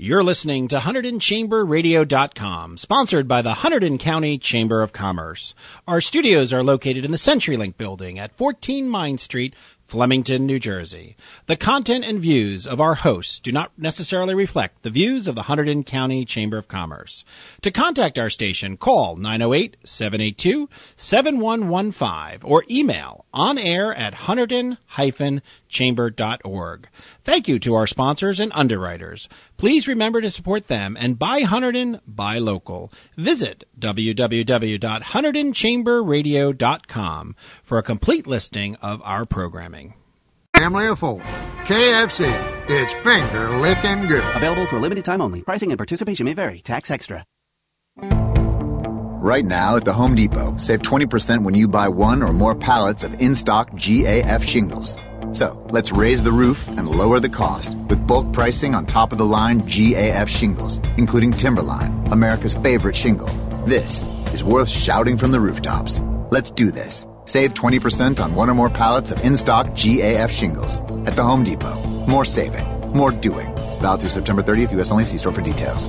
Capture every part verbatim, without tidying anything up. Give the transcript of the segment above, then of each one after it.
You're listening to Hunterdon Chamber Radio dot com, sponsored by the Hunterdon County Chamber of Commerce. Our studios are located in the CenturyLink building at fourteen Mine Street, Flemington, New Jersey. The content and views of our hosts do not necessarily reflect the views of the Hunterdon County Chamber of Commerce. To contact our station, call nine oh eight, seven eight two, seven one one five or email onair at hunterdon dash chamber dot org. Thank you to our sponsors and underwriters. Please remember to support them and buy Hunterdon, buy local. Visit w w w dot hunterdon chamber radio dot com for a complete listing of our programming. Family of four. K F C. It's finger licking good. Available for a limited time only. Pricing and participation may vary. Tax extra. Right now at the Home Depot, save twenty percent when you buy one or more pallets of in-stock G A F shingles. So, let's raise the roof and lower the cost with bulk pricing on top-of-the-line G A F shingles, including Timberline, America's favorite shingle. This is worth shouting from the rooftops. Let's do this. Save twenty percent on one or more pallets of in-stock G A F shingles at the Home Depot. More saving, more doing. Valid through September thirtieth, U S only. See store for details.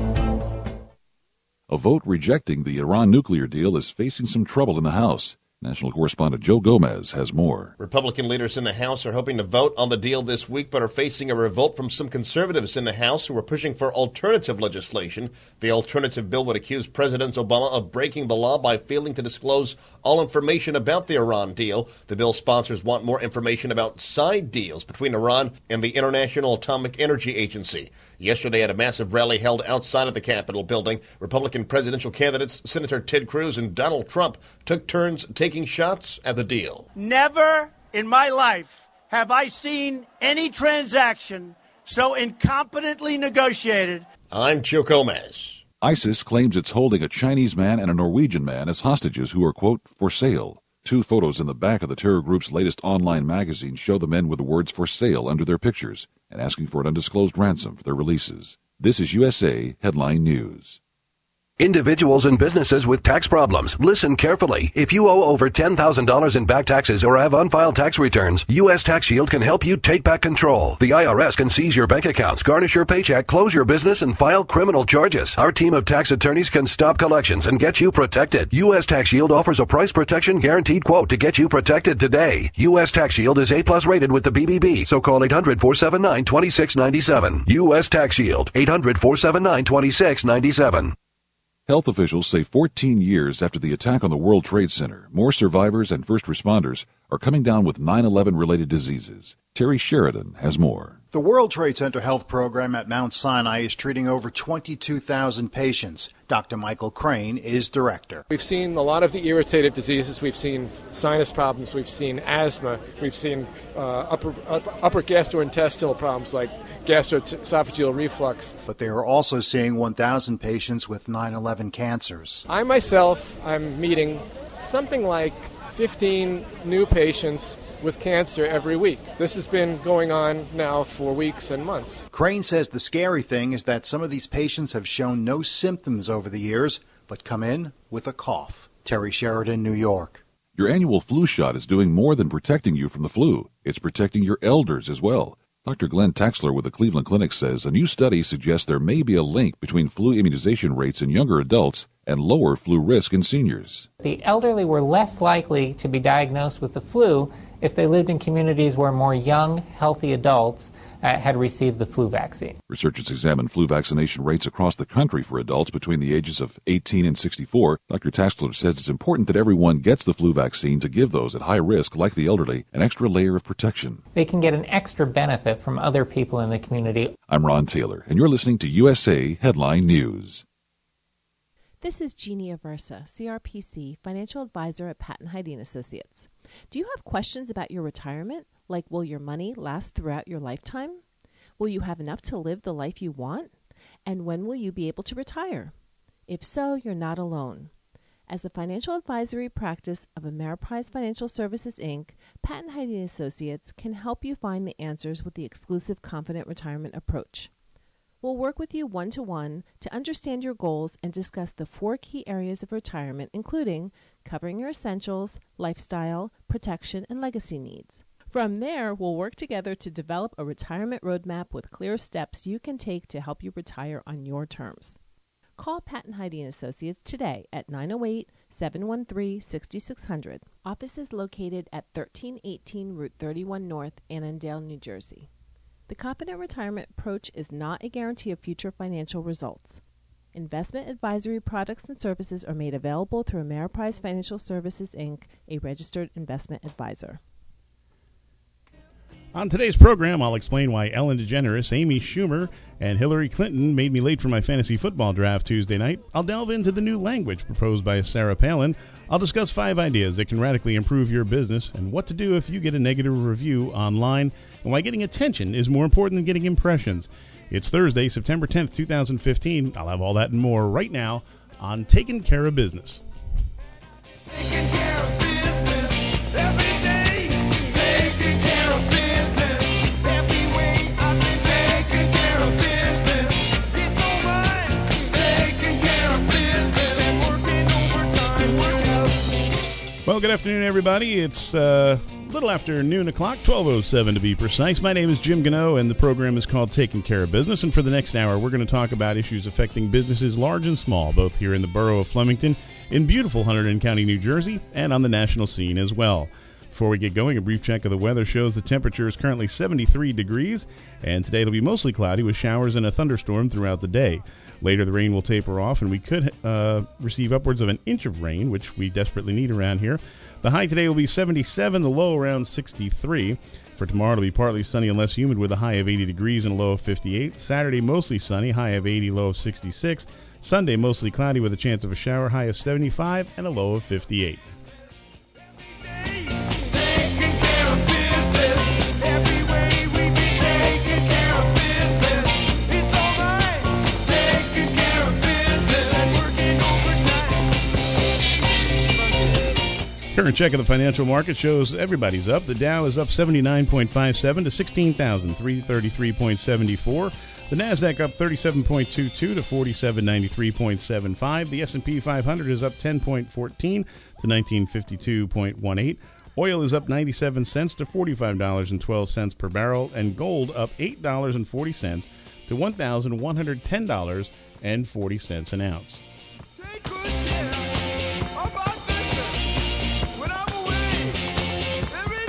A vote rejecting the Iran nuclear deal is facing some trouble in the House. National correspondent Joe Gomez has more. Republican leaders in the House are hoping to vote on the deal this week, but are facing a revolt from some conservatives in the House who are pushing for alternative legislation. The alternative bill would accuse President Obama of breaking the law by failing to disclose all information about the Iran deal. The bill's sponsors want more information about side deals between Iran and the International Atomic Energy Agency. Yesterday, at a massive rally held outside of the Capitol building, Republican presidential candidates Senator Ted Cruz and Donald Trump took turns taking shots at the deal. Never in my life have I seen any transaction so incompetently negotiated. I'm Joe Gomez. ISIS claims it's holding a Chinese man and a Norwegian man as hostages who are, quote, for sale. Two photos in the back of the terror group's latest online magazine show the men with the words for sale under their pictures and asking for an undisclosed ransom for their releases. This is U S A Headline News. Individuals and businesses with tax problems, listen carefully. If you owe over ten thousand dollars in back taxes or have unfiled tax returns, U S Tax Shield can help you take back control. The I R S can seize your bank accounts, garnish your paycheck, close your business, and file criminal charges. Our team of tax attorneys can stop collections and get you protected. U S Tax Shield offers a price protection guaranteed quote to get you protected today. U S Tax Shield is A plus rated with the B B B, so call eight hundred, four seven nine, two six nine seven. U S Tax Shield, eight hundred, four seven nine, two six nine seven. Health officials say fourteen years after the attack on the World Trade Center, more survivors and first responders are coming down with nine eleven related diseases. Terry Sheridan has more. The World Trade Center Health Program at Mount Sinai is treating over twenty-two thousand patients. Doctor Michael Crane is director. We've seen a lot of the irritative diseases. We've seen sinus problems. We've seen asthma. We've seen uh, upper, upper, upper gastrointestinal problems like gastroesophageal reflux. But they are also seeing one thousand patients with nine eleven cancers. I myself, I'm meeting something like fifteen new patients with cancer every week. This has been going on now for weeks and months. Crane says the scary thing is that some of these patients have shown no symptoms over the years, but come in with a cough. Terry Sheridan, New York. Your annual flu shot is doing more than protecting you from the flu. It's protecting your elders as well. Doctor Glenn Taxler with the Cleveland Clinic says a new study suggests there may be a link between flu immunization rates in younger adults and lower flu risk in seniors. The elderly were less likely to be diagnosed with the flu if they lived in communities where more young, healthy adults uh, had received the flu vaccine. Researchers examined flu vaccination rates across the country for adults between the ages of eighteen and sixty-four. Doctor Taxler says it's important that everyone gets the flu vaccine to give those at high risk, like the elderly, an extra layer of protection. They can get an extra benefit from other people in the community. I'm Ron Taylor, and you're listening to U S A Headline News. This is Jeannie Aversa, C R P C, Financial Advisor at Patton Hyde and Associates. Do you have questions about your retirement, like will your money last throughout your lifetime? Will you have enough to live the life you want? And when will you be able to retire? If so, you're not alone. As a financial advisory practice of Ameriprise Financial Services, Incorporated, Patton Hyde and Associates can help you find the answers with the exclusive Confident Retirement approach. We'll work with you one-to-one to understand your goals and discuss the four key areas of retirement, including covering your essentials, lifestyle, protection, and legacy needs. From there, we'll work together to develop a retirement roadmap with clear steps you can take to help you retire on your terms. Call Patton Heide and Associates today at nine oh eight, seven one three, six six zero zero. Office is located at thirteen eighteen Route thirty-one North, Annandale, New Jersey. The Confident Retirement approach is not a guarantee of future financial results. Investment advisory products and services are made available through Ameriprise Financial Services, Incorporated, a registered investment advisor. On today's program, I'll explain why Ellen DeGeneres, Amy Schumer, and Hillary Clinton made me late for my fantasy football draft Tuesday night. I'll delve into the new language proposed by Sarah Palin. I'll discuss five ideas that can radically improve your business and what to do if you get a negative review online, and why getting attention is more important than getting impressions. It's Thursday, September tenth, twenty fifteen. I'll have all that and more right now on Taking Care of Business. Taking care of business every day. Taking care of business every way. I've been taking care of business. It's all right. Taking care of business and working overtime. Work out. Well, good afternoon, everybody. It's uh, a little after noon o'clock, twelve oh seven to be precise. My name is Jim Gano, and the program is called Taking Care of Business. And for the next hour, we're going to talk about issues affecting businesses large and small, both here in the borough of Flemington, in beautiful Hunterdon County, New Jersey, and on the national scene as well. Before we get going, a brief check of the weather shows the temperature is currently seventy-three degrees, and today it'll be mostly cloudy with showers and a thunderstorm throughout the day. Later, the rain will taper off, and we could uh, receive upwards of an inch of rain, which we desperately need around here. The high today will be seventy-seven, the low around sixty-three. For tomorrow, it'll be partly sunny and less humid with a high of eighty degrees and a low of fifty-eight. Saturday, mostly sunny, high of eighty, low of sixty-six. Sunday, mostly cloudy with a chance of a shower, high of seventy-five and a low of fifty-eight. Taking care of business every way. We've been taking care of business. It's all right. Taking care of business and working overtime. Current check of the financial market shows everybody's up. The Dow is up seventy-nine point five seven to sixteen thousand three hundred thirty-three point seven four. The NASDAQ up thirty-seven point two two to forty-seven ninety-three point seven five. The S and P five hundred is up ten point one four to nineteen fifty-two point one eight. Oil is up ninety-seven cents to forty-five dollars and twelve cents per barrel. And gold up eight dollars and forty cents to one thousand one hundred ten dollars and forty cents an ounce. Take good care of our business when I'm away every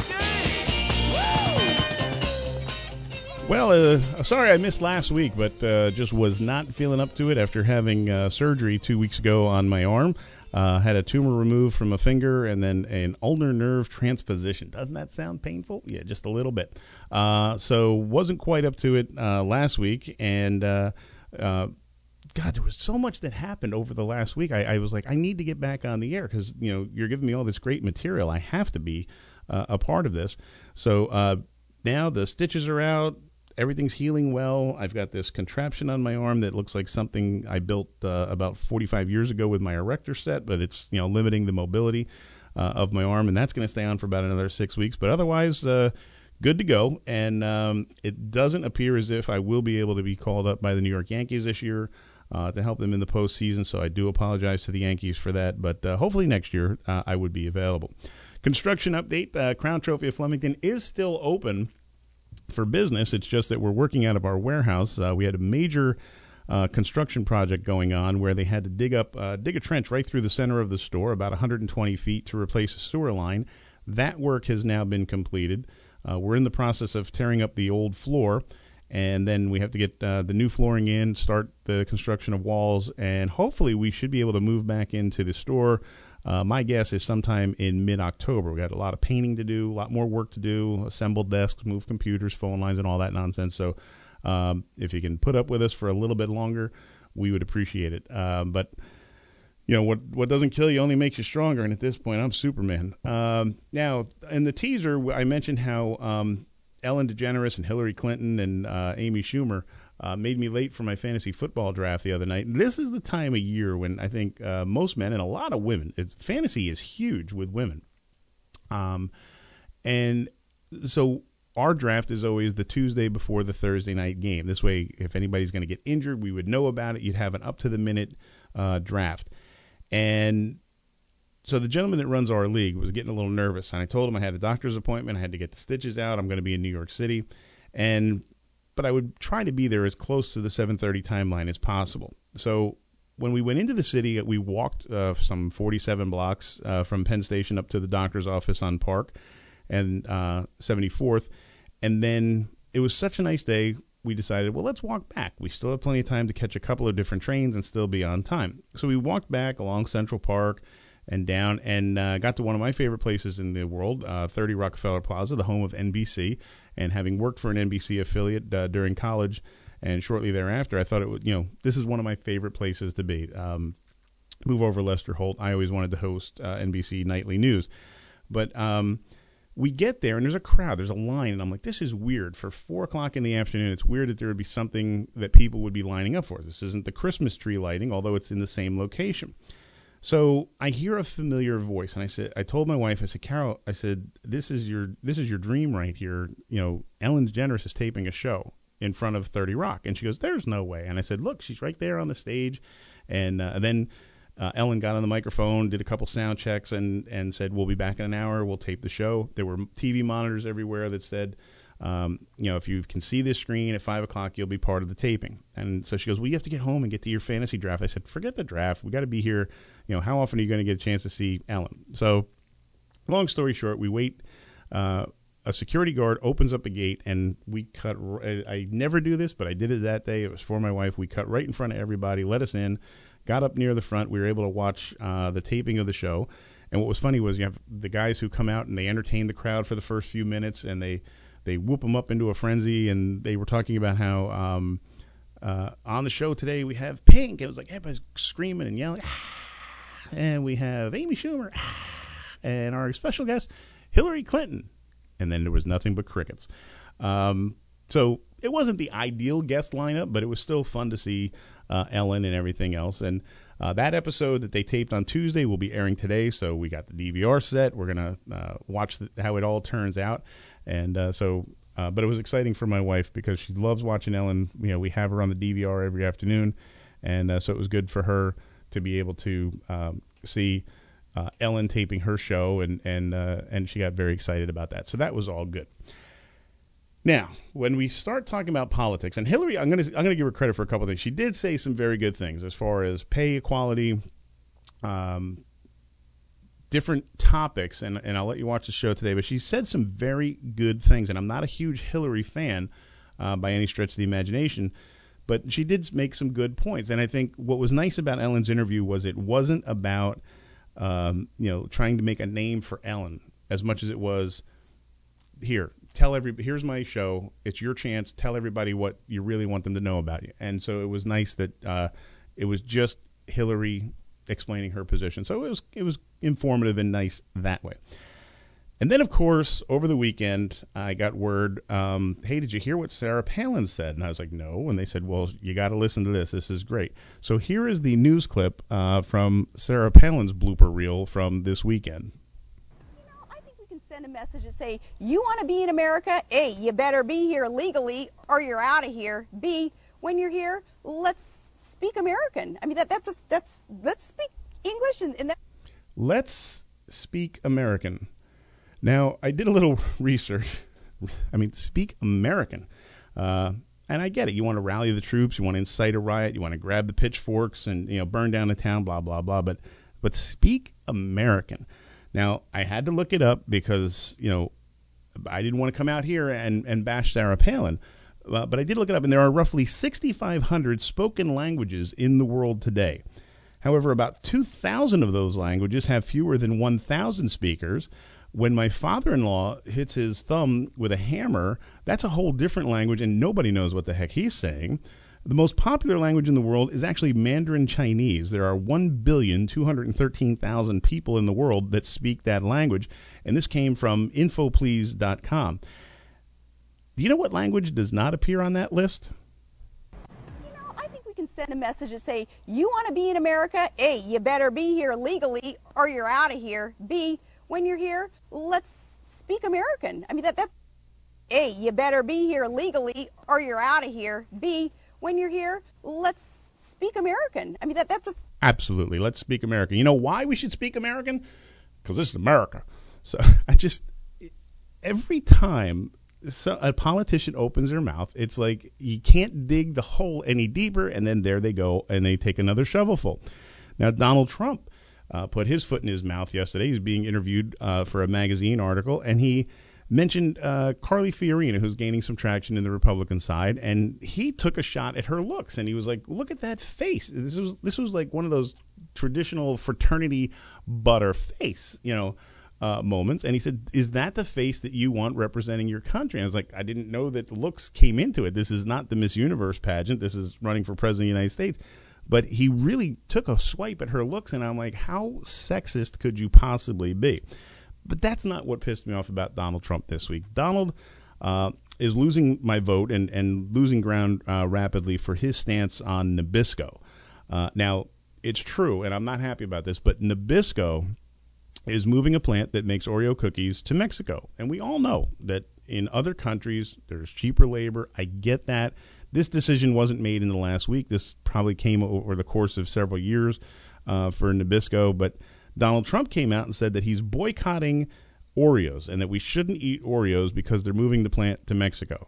day. Woo! Well, uh, sorry I missed last week, but uh, just was not feeling up to it after having uh, surgery two weeks ago on my arm. Uh, had a tumor removed from a finger and then an ulnar nerve transposition. Doesn't that sound painful? Yeah, just a little bit. Uh, so wasn't quite up to it uh, last week. And, uh, uh, God, there was so much that happened over the last week. I, I was like, I need to get back on the air because, you know, you're giving me all this great material. I have to be uh, a part of this. So uh, now the stitches are out. Everything's healing well. I've got this contraption on my arm that looks like something I built uh, about forty-five years ago with my erector set, but it's, you know, limiting the mobility uh, of my arm, and that's going to stay on for about another six weeks. But otherwise, uh, good to go. And um, it doesn't appear as if I will be able to be called up by the New York Yankees this year uh, to help them in the postseason. So I do apologize to the Yankees for that. But uh, hopefully next year uh, I would be available. Construction update: uh, Crown Trophy of Flemington is still open for business. It's just that we're working out of our warehouse. Uh, we had a major uh, construction project going on where they had to dig up, uh, dig a trench right through the center of the store, about one hundred twenty feet, to replace a sewer line. That work has now been completed. Uh, we're in the process of tearing up the old floor, and then we have to get uh, the new flooring in, start the construction of walls, and hopefully we should be able to move back into the store. Uh, my guess is sometime in mid-October. We got a lot of painting to do, a lot more work to do, assemble desks, move computers, phone lines, and all that nonsense. So um, if you can put up with us for a little bit longer, we would appreciate it. Um, but, you know, what what doesn't kill you only makes you stronger, and at this point, I'm Superman. Um, now, in the teaser, I mentioned how um, Ellen DeGeneres and Hillary Clinton and uh, Amy Schumer Uh, made me late for my fantasy football draft the other night. This is the time of year when I think uh, most men and a lot of women, it's, fantasy is huge with women. Um, and so our draft is always the Tuesday before the Thursday night game. This way, if anybody's going to get injured, we would know about it. You'd have an up-to-the-minute uh, draft. And so the gentleman that runs our league was getting a little nervous, and I told him I had a doctor's appointment. I had to get the stitches out. I'm going to be in New York City, and but I would try to be there as close to the seven thirty timeline as possible. So when we went into the city, we walked uh, some forty-seven blocks uh, from Penn Station up to the doctor's office on Park and uh, seventy-fourth, and then it was such a nice day, we decided, well, let's walk back. We still have plenty of time to catch a couple of different trains and still be on time. So we walked back along Central Park and down and uh, got to one of my favorite places in the world, uh, thirty Rockefeller Plaza, the home of N B C. And having worked for an N B C affiliate uh, during college and shortly thereafter, I thought it would, you know, this is one of my favorite places to be. Um, move over Lester Holt. I always wanted to host uh, N B C Nightly News. But um, we get there, and there's a crowd. There's a line, and I'm like, this is weird. For four o'clock in the afternoon, it's weird that there would be something that people would be lining up for. This isn't the Christmas tree lighting, although it's in the same location. So I hear a familiar voice, and I said, I told my wife, I said, Carol, I said, this is your this is your dream right here. You know, Ellen DeGeneres is taping a show in front of thirty Rock. And she goes, there's no way. And I said, look, she's right there on the stage. And uh, then uh, Ellen got on the microphone, did a couple sound checks, and, and said, we'll be back in an hour. We'll tape the show. There were T V monitors everywhere that said, um, you know, if you can see this screen at five o'clock, you'll be part of the taping. And so she goes, well, you have to get home and get to your fantasy draft. I said, forget the draft. We got to be here. You know, how often are you going to get a chance to see Ellen? So long story short, we wait. Uh, a security guard opens up a gate, and we cut. I, I never do this, but I did it that day. It was for my wife. We cut right in front of everybody, let us in, got up near the front. We were able to watch uh, the taping of the show. And what was funny was you have the guys who come out and they entertain the crowd for the first few minutes, and they, they whoop them up into a frenzy. And they were talking about how um, uh, on the show today we have Pink. It was like everybody's screaming and yelling. And we have Amy Schumer and our special guest, Hillary Clinton. And then there was nothing but crickets. Um, so it wasn't the ideal guest lineup, but it was still fun to see uh, Ellen and everything else. And uh, that episode that they taped on Tuesday will be airing today. So we got the D V R set. We're going to uh, watch the, how it all turns out. And uh, so, uh, but it was exciting for my wife because she loves watching Ellen. You know, we have her on the D V R every afternoon. And uh, so it was good for her to be able to um, see uh, Ellen taping her show, and and uh, and she got very excited about that. So that was all good. Now, when we start talking about politics, and Hillary, I'm gonna I'm gonna give her credit for a couple of things. She did say some very good things as far as pay equality, um, different topics, and and I'll let you watch the show today. But she said some very good things, and I'm not a huge Hillary fan uh, by any stretch of the imagination. But she did make some good points. And I think what was nice about Ellen's interview was it wasn't about, um, you know, trying to make a name for Ellen as much as it was, here, tell every, here's my show. It's your chance. Tell everybody what you really want them to know about you. And so it was nice that uh, it was just Hillary explaining her position. So it was, it was informative and nice that way. And then, of course, over the weekend, I got word, um, hey, did you hear what Sarah Palin said? And I was like, no. And they said, well, you got to listen to this. This is great. So here is the news clip uh, from Sarah Palin's blooper reel from this weekend. You know, I think we can send a message and say, you want to be in America? A, you better be here legally or you're out of here. B, when you're here, let's speak American. I mean, that that's, that's let's speak English. And, and that. Let's speak American. Now, I did a little research. I mean, speak American. Uh, and I get it. You want to rally the troops. You want to incite a riot. You want to grab the pitchforks and, you know, burn down the town, blah, blah, blah. But but speak American. Now, I had to look it up because, you know, I didn't want to come out here and, and bash Sarah Palin. Uh, but I did look it up, and there are roughly sixty-five hundred spoken languages in the world today. However, about two thousand of those languages have fewer than one thousand speakers. When my father-in-law hits his thumb with a hammer, that's a whole different language, and nobody knows what the heck he's saying. The most popular language in the world is actually Mandarin Chinese. There are one billion two hundred thirteen thousand people in the world that speak that language, and this came from info please dot com. Do you know what language does not appear on that list? You know, I think we can send a message and say, you want to be in America? A, you better be here legally or you're out of here. B, when you're here, let's speak American. I mean, that that. A, you better be here legally or you're out of here. B, when you're here, let's speak American. I mean, that that's just... Absolutely. Let's speak American. You know why we should speak American? Because this is America. So I just, every time so a politician opens their mouth, it's like you can't dig the hole any deeper, and then there they go, and they take another shovelful. Now, Donald Trump uh, put his foot in his mouth yesterday. He was being interviewed uh, for a magazine article, and he mentioned uh, Carly Fiorina, who's gaining some traction in the Republican side, and he took a shot at her looks, and he was like, "Look at that face." This was this was like one of those traditional fraternity butter face, you know, uh, moments. And he said, "Is that the face that you want representing your country?" And I was like, "I didn't know that looks came into it. This is not the Miss Universe pageant. This is running for president of the United States." But he really took a swipe at her looks, and I'm like, how sexist could you possibly be? But that's not what pissed me off about Donald Trump this week. Donald uh, is losing my vote and, and losing ground uh, rapidly for his stance on Nabisco. Uh, now, it's true, and I'm not happy about this, but Nabisco is moving a plant that makes Oreo cookies to Mexico. And we all know that in other countries, there's cheaper labor. I get that. This decision wasn't made in the last week. This probably came over the course of several years uh, for Nabisco, but Donald Trump came out and said that he's boycotting Oreos and that we shouldn't eat Oreos because they're moving the plant to Mexico.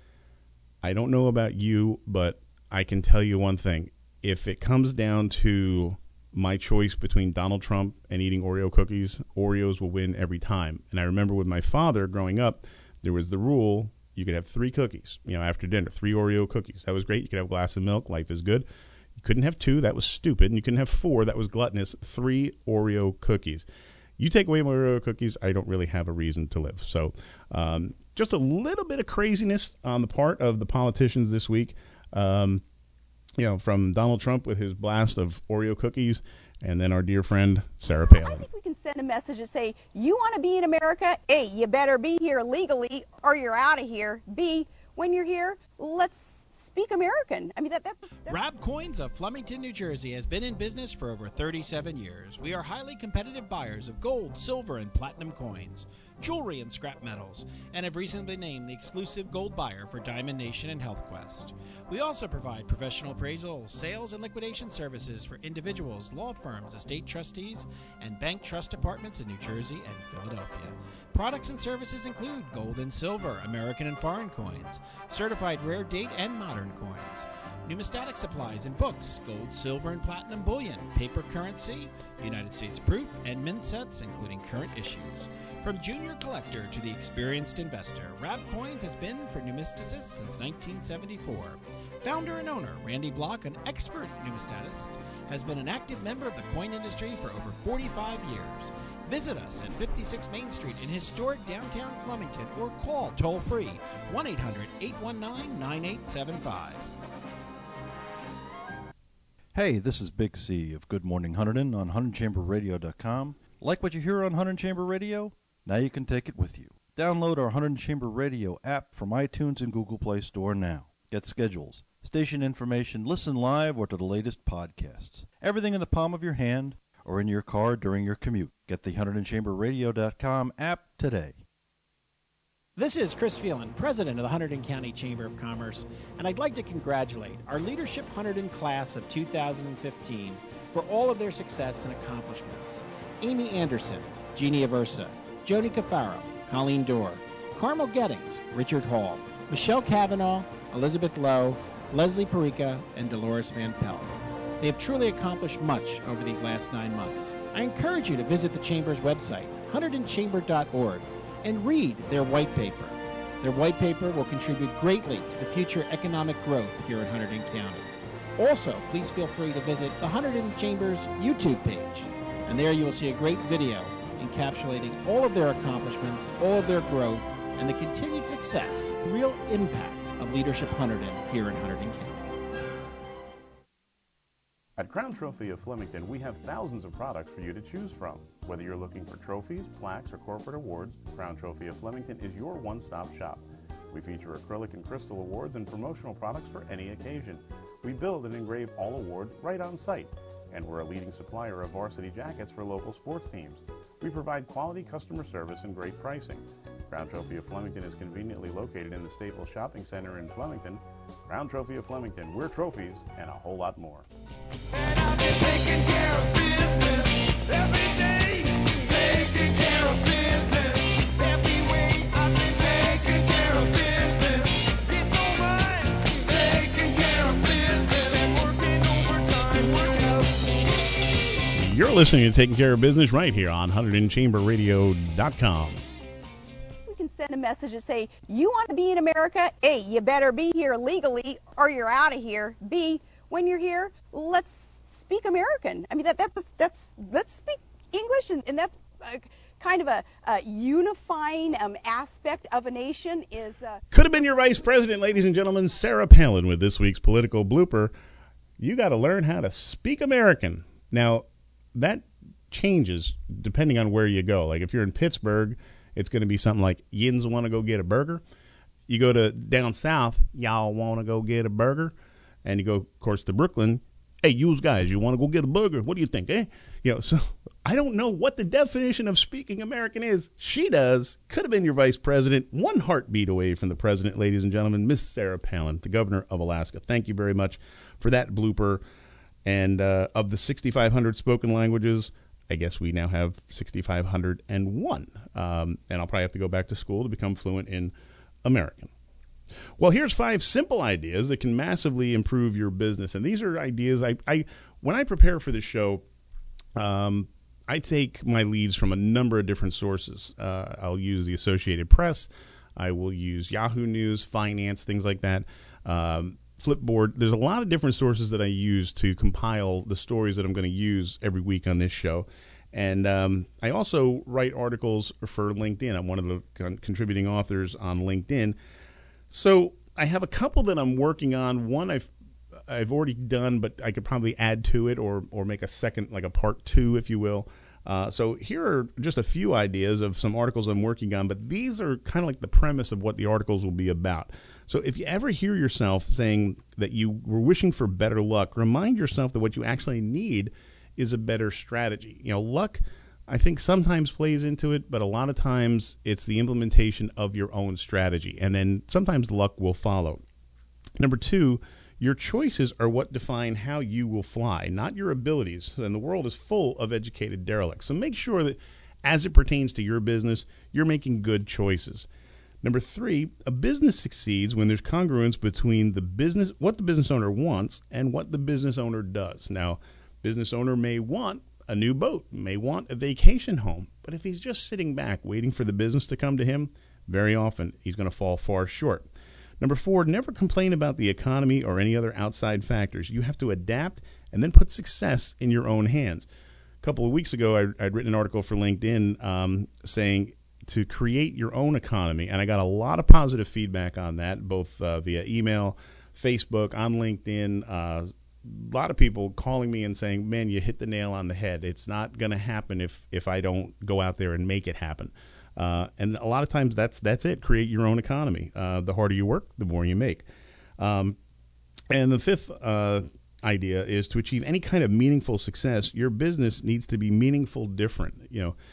I don't know about you, but I can tell you one thing. If it comes down to my choice between Donald Trump and eating Oreo cookies, Oreos will win every time. And I remember with my father growing up, there was the rule you could have three cookies, you know, after dinner, three Oreo cookies. That was great. You could have a glass of milk. Life is good. You couldn't have two. That was stupid. And you couldn't have four. That was gluttonous. Three Oreo cookies. You take away my Oreo cookies, I don't really have a reason to live. So um, just a little bit of craziness on the part of the politicians this week. Um, you know, from Donald Trump with his blast of Oreo cookies, and then our dear friend Sarah Palin. I think we can send a message and say, you want to be in America? A, you better be here legally or you're out of here. B, when you're here, let's speak American. I mean, that, that that's... Rab Coins of Flemington, New Jersey has been in business for over thirty-seven years. We are highly competitive buyers of gold, silver, and platinum coins, jewelry, and scrap metals, and have recently been named the exclusive gold buyer for Diamond Nation and Health Quest. We also provide professional appraisal, sales, and liquidation services for individuals, law firms, estate trustees, and bank trust departments in New Jersey and Philadelphia. Products and services include gold and silver, American and foreign coins, certified rare date and modern coins, numismatic supplies and books, gold, silver, and platinum bullion, paper currency, United States proof, and mint sets, including current issues. From junior collector to the experienced investor, Rab Coins has been for numismaticists since nineteen seventy-four. Founder and owner Randy Block, an expert numismatist, has been an active member of the coin industry for over forty-five years. Visit us at fifty-six Main Street in historic downtown Flemington or call toll-free one eight hundred, eight one nine, nine eight seven five. Hey, this is Big C of Good Morning Hunterdon on Hunterdon Chamber Radio dot com. Like what you hear on Hunterdon Chamber Radio? Now you can take it with you. Download our Hunterdon Chamber Radio app from iTunes and Google Play Store now. Get schedules, station information, listen live or to the latest podcasts. Everything in the palm of your hand or in your car during your commute. Get the Hunterdon Chamber Radio dot com app today. This is Chris Phelan, president of the Hunterdon County Chamber of Commerce, and I'd like to congratulate our Leadership Hunterdon class of two thousand fifteen for all of their success and accomplishments. Amy Anderson, Jeannie Aversa, Jody Cafaro, Colleen Dorr, Carmel Gettings, Richard Hall, Michelle Cavanaugh, Elizabeth Lowe, Leslie Perica, and Dolores Van Pelt. They have truly accomplished much over these last nine months. I encourage you to visit the Chamber's website, hunterdon chamber dot org, and read their white paper. Their white paper will contribute greatly to the future economic growth here in Hunterdon County. Also, please feel free to visit the Hunterdon Chamber's YouTube page, and there you will see a great video encapsulating all of their accomplishments, all of their growth, and the continued success, real impact of Leadership Hunterdon here in Hunterdon County. At Crown Trophy of Flemington, we have thousands of products for you to choose from. Whether you're looking for trophies, plaques, or corporate awards, Crown Trophy of Flemington is your one-stop shop. We feature acrylic and crystal awards and promotional products for any occasion. We build and engrave all awards right on site, and we're a leading supplier of varsity jackets for local sports teams. We provide quality customer service and great pricing. Crown Trophy of Flemington is conveniently located in the Staples Shopping Center in Flemington. Crown Trophy of Flemington, we're trophies and a whole lot more. Taking care of business every day. Taking care of business every way. I've been taking care of business. It's alright. Taking care of business and working overtime. Work out. You're listening to Taking Care of Business right here on one hundred chamber radio dot com. We can send a message and say, you want to be in America? A, you better be here legally or you're out of here. B, when you're here, let's speak American. I mean, that that's, that's let's speak English, and, and that's uh, kind of a, a unifying um, aspect of a nation is... Uh, Could have been your vice president, ladies and gentlemen, Sarah Palin, with this week's political blooper. You got to learn how to speak American. Now, that changes depending on where you go. Like if you're in Pittsburgh, it's going to be something like, yins want to go get a burger. You go to down south, y'all want to go get a burger. And you go, of course, to Brooklyn. Hey, you guys, you want to go get a burger? What do you think, eh? You know, so I don't know what the definition of speaking American is. She does. Could have been your vice president. One heartbeat away from the president, ladies and gentlemen, Miss Sarah Palin, the governor of Alaska. Thank you very much for that blooper. And uh, of the sixty-five hundred spoken languages, I guess we now have six thousand five hundred one. Um, and I'll probably have to go back to school to become fluent in American. Well, here's five simple ideas that can massively improve your business. And these are ideas I, I when I prepare for the show, um, I take my leads from a number of different sources. Uh, I'll use the Associated Press. I will use Yahoo News, finance, things like that. Um, Flipboard. There's a lot of different sources that I use to compile the stories that I'm going to use every week on this show. And um, I also write articles for LinkedIn. I'm one of the con- contributing authors on LinkedIn. So I have a couple that I'm working on. One I've I've already done, but I could probably add to it or or make a second, like a part two, if you will. Uh, so here are just a few ideas of some articles I'm working on, but these are kind of like the premise of what the articles will be about. So if you ever hear yourself saying that you were wishing for better luck, remind yourself that what you actually need is a better strategy. You know, luck, I think, sometimes plays into it, but a lot of times it's the implementation of your own strategy, and then sometimes luck will follow. Number two, your choices are what define how you will fly, not your abilities, and the world is full of educated derelicts. So make sure that as it pertains to your business, you're making good choices. Number three, a business succeeds when there's congruence between the business, what the business owner wants, and what the business owner does. Now, business owner may want a new boat, may want a vacation home, but if he's just sitting back waiting for the business to come to him, very often he's going to fall far short. Number four, never complain about the economy or any other outside factors. You have to adapt and then put success in your own hands. A couple of weeks ago, I, I'd written an article for LinkedIn um, saying to create your own economy, and I got a lot of positive feedback on that, both uh, via email, Facebook, on LinkedIn. Uh, a lot of people calling me and saying, man, you hit the nail on the head. It's not going to happen if if I don't go out there and make it happen. Uh, and a lot of times that's that's it. Create your own economy. Uh, the harder you work, the more you make. Um, and the fifth uh, idea is to achieve any kind of meaningful success, your business needs to be meaningful different. You know,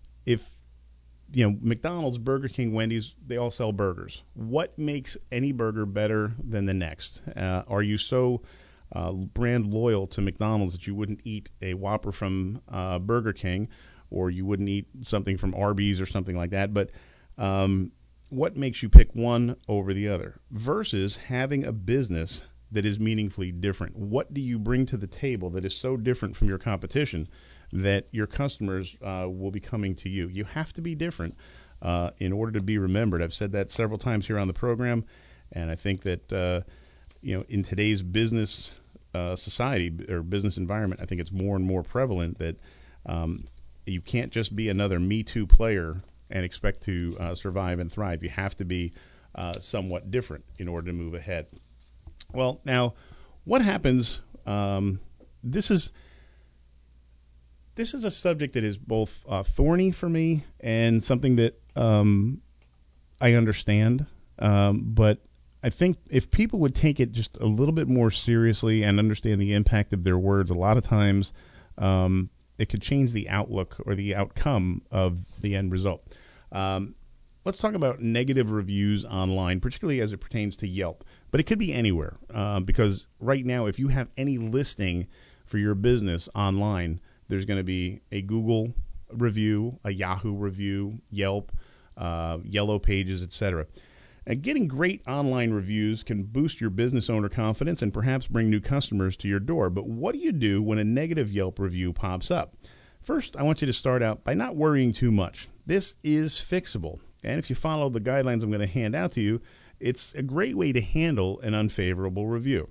if you know McDonald's, Burger King, Wendy's, they all sell burgers. What makes any burger better than the next? Uh, are you so uh, brand loyal to McDonald's that you wouldn't eat a Whopper from uh, Burger King, or you wouldn't eat something from Arby's or something like that? But um, what makes you pick one over the other versus having a business that is meaningfully different? What do you bring to the table that is so different from your competition that your customers uh, will be coming to you? You have to be different uh, in order to be remembered. I've said that several times here on the program, and I think that uh, you know, in today's business uh, society or business environment, I think it's more and more prevalent that um, you can't just be another Me Too player and expect to uh, survive and thrive. You have to be uh, somewhat different in order to move ahead. Well, now, what happens? Um, this is this is a subject that is both uh, thorny for me and something that um, I understand. Um, but I think if people would take it just a little bit more seriously and understand the impact of their words, a lot of times um, it could change the outlook or the outcome of the end result. Um, let's talk about negative reviews online, particularly as it pertains to Yelp. But it could be anywhere uh, because right now, if you have any listing for your business online, there's going to be a Google review, a Yahoo review, Yelp, uh, Yellow Pages, et cetera. And getting great online reviews can boost your business owner confidence and perhaps bring new customers to your door. But what do you do when a negative Yelp review pops up? First, I want you to start out by not worrying too much. This is fixable. And if you follow the guidelines I'm going to hand out to you, it's a great way to handle an unfavorable review.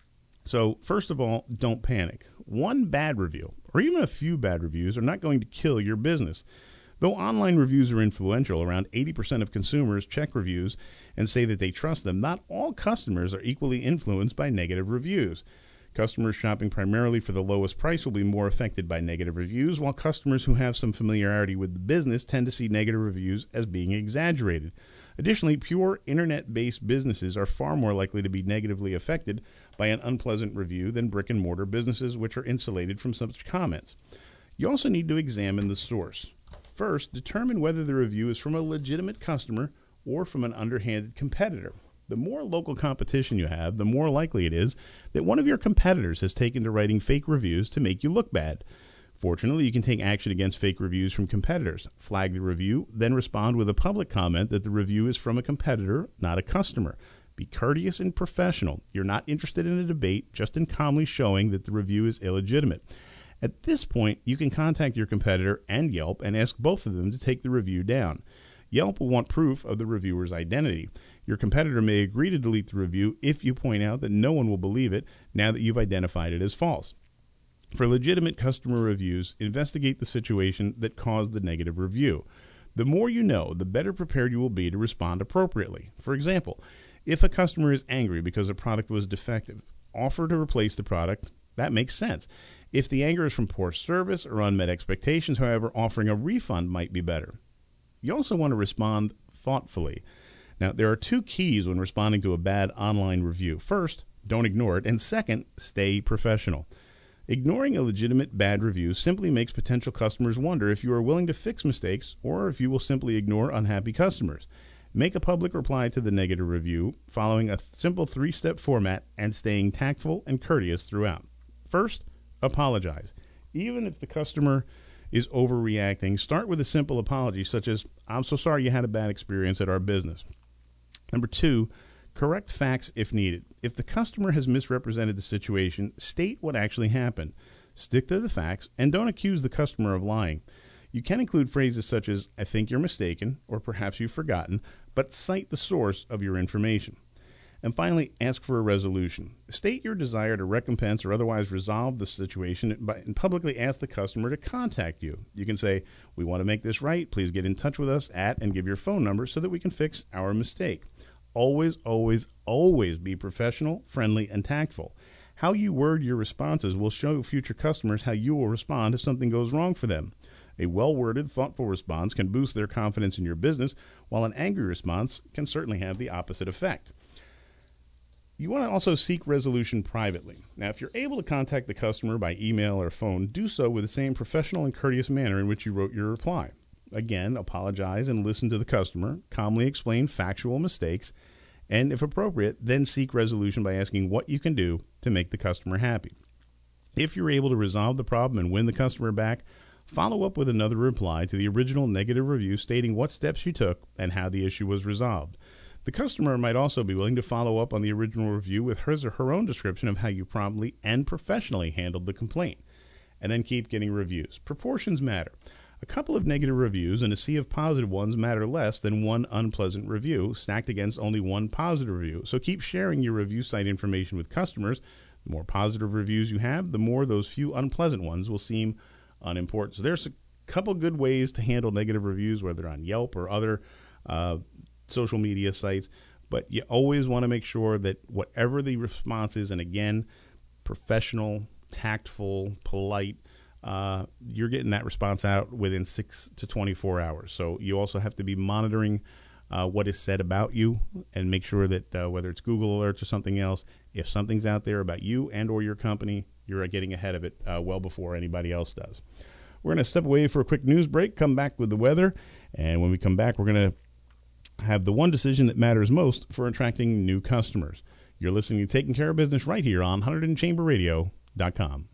So, first of all, don't panic. One bad review, or even a few bad reviews, are not going to kill your business. Though online reviews are influential, around eighty percent of consumers check reviews and say that they trust them. Not all customers are equally influenced by negative reviews. Customers shopping primarily for the lowest price will be more affected by negative reviews, while customers who have some familiarity with the business tend to see negative reviews as being exaggerated. Additionally, pure internet-based businesses are far more likely to be negatively affected by an unpleasant review than brick-and-mortar businesses, which are insulated from such comments. You also need to examine the source. First, determine whether the review is from a legitimate customer or from an underhanded competitor. The more local competition you have, the more likely it is that one of your competitors has taken to writing fake reviews to make you look bad. Fortunately, you can take action against fake reviews from competitors. Flag the review, then respond with a public comment that the review is from a competitor, not a customer. Be courteous and professional. You're not interested in a debate, just in calmly showing that the review is illegitimate. At this point, you can contact your competitor and Yelp and ask both of them to take the review down. Yelp will want proof of the reviewer's identity. Your competitor may agree to delete the review if you point out that no one will believe it now that you've identified it as false. For legitimate customer reviews, investigate the situation that caused the negative review. The more you know, the better prepared you will be to respond appropriately. For example, if a customer is angry because a product was defective, offer to replace the product. That makes sense. If the anger is from poor service or unmet expectations, however, offering a refund might be better. You also want to respond thoughtfully. Now, there are two keys when responding to a bad online review. First, don't ignore it, and second, stay professional. Ignoring a legitimate bad review simply makes potential customers wonder if you are willing to fix mistakes or if you will simply ignore unhappy customers. Make a public reply to the negative review, following a simple three-step format and staying tactful and courteous throughout. First, apologize. Even if the customer is overreacting, start with a simple apology such as, "I'm so sorry you had a bad experience at our business." Number two, correct facts if needed. If the customer has misrepresented the situation, state what actually happened. Stick to the facts and don't accuse the customer of lying. You can include phrases such as, "I think you're mistaken," or "perhaps you've forgotten," but cite the source of your information. And finally, ask for a resolution. State your desire to recompense or otherwise resolve the situation by, and publicly ask the customer to contact you. You can say, "We want to make this right. Please get in touch with us at," and give your phone number so that we can fix our mistake. Always, always, always be professional, friendly, and tactful. How you word your responses will show future customers how you will respond if something goes wrong for them. A well-worded, thoughtful response can boost their confidence in your business, while an angry response can certainly have the opposite effect. You want to also seek resolution privately. Now, if you're able to contact the customer by email or phone, do so with the same professional and courteous manner in which you wrote your reply. Again, apologize and listen to the customer, calmly explain factual mistakes, and if appropriate, then seek resolution by asking what you can do to make the customer happy. If you're able to resolve the problem and win the customer back, follow up with another reply to the original negative review stating what steps you took and how the issue was resolved. The customer might also be willing to follow up on the original review with his or her own description of how you promptly and professionally handled the complaint. And then keep getting reviews. Proportions matter. A couple of negative reviews and a sea of positive ones matter less than one unpleasant review stacked against only one positive review. So keep sharing your review site information with customers. The more positive reviews you have, the more those few unpleasant ones will seem unimportant. So there's a couple good ways to handle negative reviews, whether on Yelp or other uh, social media sites. But you always want to make sure that whatever the response is, and again, professional, tactful, polite, Uh, you're getting that response out within six to twenty-four hours. So you also have to be monitoring uh, what is said about you and make sure that uh, whether it's Google Alerts or something else, if something's out there about you and or your company, you're getting ahead of it uh, well before anybody else does. We're going to step away for a quick news break, come back with the weather, and when we come back, we're going to have the one decision that matters most for attracting new customers. You're listening to Taking Care of Business right here on one hundred chamber radio dot com.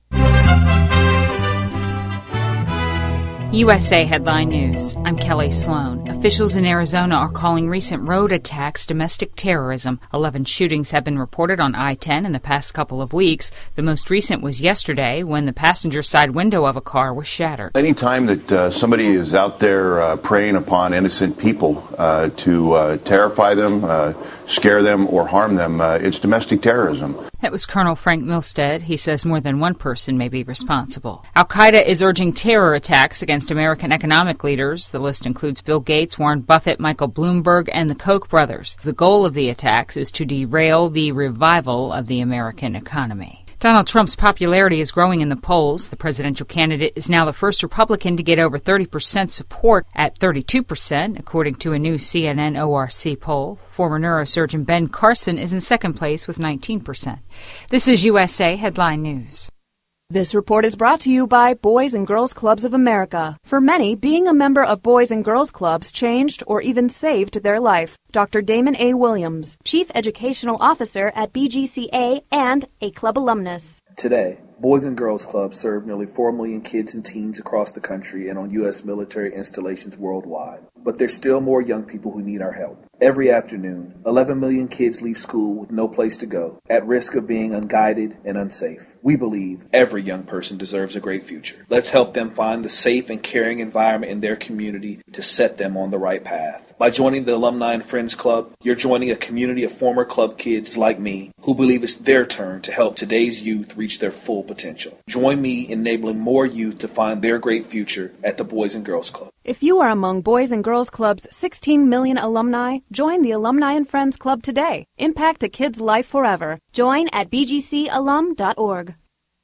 U S A Headline News. I'm Kelly Sloan. Officials in Arizona are calling recent road attacks domestic terrorism. Eleven shootings have been reported on I ten in the past couple of weeks. The most recent was yesterday when the passenger side window of a car was shattered. Anytime that uh, somebody is out there uh, preying upon innocent people uh, to uh, terrify them, uh, scare them, or harm them, uh, it's domestic terrorism. That was Colonel Frank Milstead. He says more than one person may be responsible. Al-Qaeda is urging terror attacks against American economic leaders. The list includes Bill Gates, Warren Buffett, Michael Bloomberg, and the Koch brothers. The goal of the attacks is to derail the revival of the American economy. Donald Trump's popularity is growing in the polls. The presidential candidate is now the first Republican to get over thirty percent support at thirty-two percent, according to a new C N N O R C poll. Former neurosurgeon Ben Carson is in second place with nineteen percent. This is U S A Headline News. This report is brought to you by Boys and Girls Clubs of America. For many, being a member of Boys and Girls Clubs changed or even saved their life. Doctor Damon A. Williams, Chief Educational Officer at B G C A and a club alumnus. Today, Boys and Girls Clubs serve nearly four million kids and teens across the country and on U S military installations worldwide. But there's still more young people who need our help. Every afternoon, eleven million kids leave school with no place to go, at risk of being unguided and unsafe. We believe every young person deserves a great future. Let's help them find the safe and caring environment in their community to set them on the right path. By joining the Alumni and Friends Club, you're joining a community of former club kids like me who believe it's their turn to help today's youth reach their full potential. Join me in enabling more youth to find their great future at the Boys and Girls Club. If you are among Boys and Girls Club's sixteen million alumni, join the Alumni and Friends Club today. Impact a kid's life forever. Join at b g c alum dot org.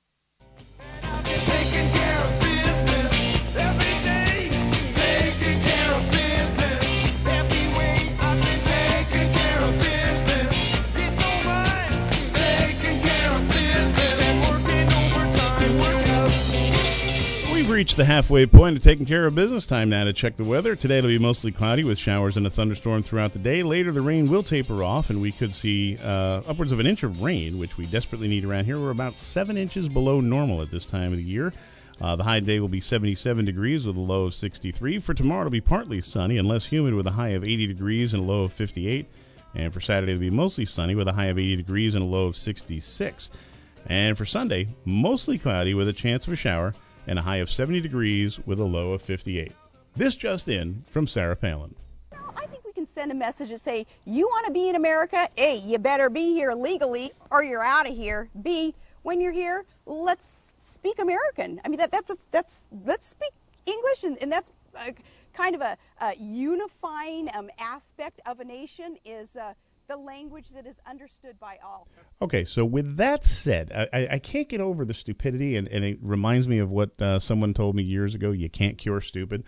We've reached the halfway point of taking care of business. Time now to check the weather. Today it'll be mostly cloudy with showers and a thunderstorm throughout the day. Later the rain will taper off and we could see uh, upwards of an inch of rain, which we desperately need around here. We're about seven inches below normal at this time of the year. Uh, the high day will be seventy-seven degrees with a low of sixty-three. For tomorrow it'll be partly sunny and less humid with a high of eighty degrees and a low of fifty-eight. And for Saturday it'll be mostly sunny with a high of eighty degrees and a low of sixty-six. And for Sunday, mostly cloudy with a chance of a shower and a high of seventy degrees with a low of fifty-eight. This just in from Sarah Palin. I think we can send a message and say, you want to be in America? A, you better be here legally or you're out of here. B, when you're here, let's speak American. I mean, that, that's, that's, let's speak English, and, and that's uh, kind of a, a unifying um, aspect of a nation is uh, the language that is understood by all. Okay, so with that said, I, I can't get over the stupidity, and, and it reminds me of what uh, someone told me years ago, you can't cure stupid.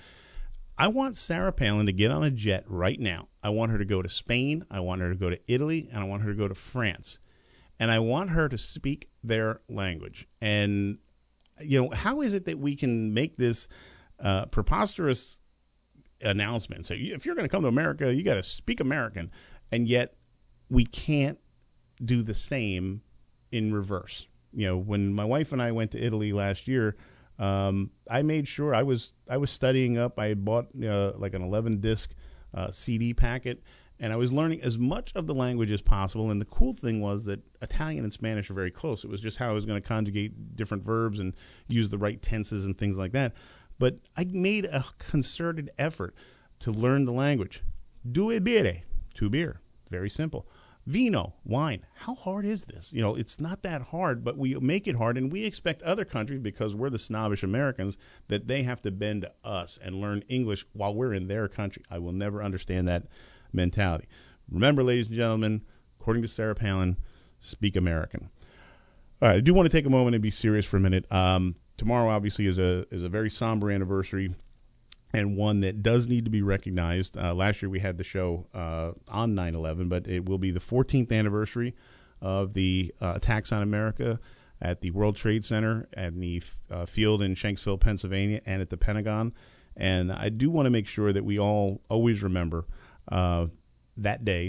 I want Sarah Palin to get on a jet right now. I want her to go to Spain, I want her to go to Italy, and I want her to go to France. And I want her to speak their language. And, you know, how is it that we can make this uh, preposterous announcement? So if you're going to come to America, you got to speak American, and yet we can't do the same in reverse. You know, when my wife and I went to Italy last year, um, I made sure I was I was studying up. I had bought uh, like an eleven disc uh, C D packet, and I was learning as much of the language as possible. And the cool thing was that Italian and Spanish are very close. It was just how I was going to conjugate different verbs and use the right tenses and things like that. But I made a concerted effort to learn the language. Due bere, two beer. Very simple. Vino, wine. How hard is this? You know, it's not that hard, but we make it hard, and we expect other countries, because we're the snobbish Americans, that they have to bend to us and learn English while we're in their country. I will never understand that mentality. Remember, ladies and gentlemen, according to Sarah Palin, speak American. All right, I do want to take a moment and be serious for a minute. Um, tomorrow, obviously, is a is a very somber anniversary, and one that does need to be recognized. Uh, last year we had the show uh, on nine eleven, but it will be the fourteenth anniversary of the uh, attacks on America at the World Trade Center, at the uh, field in Shanksville, Pennsylvania, and at the Pentagon. And I do want to make sure that we all always remember uh, that day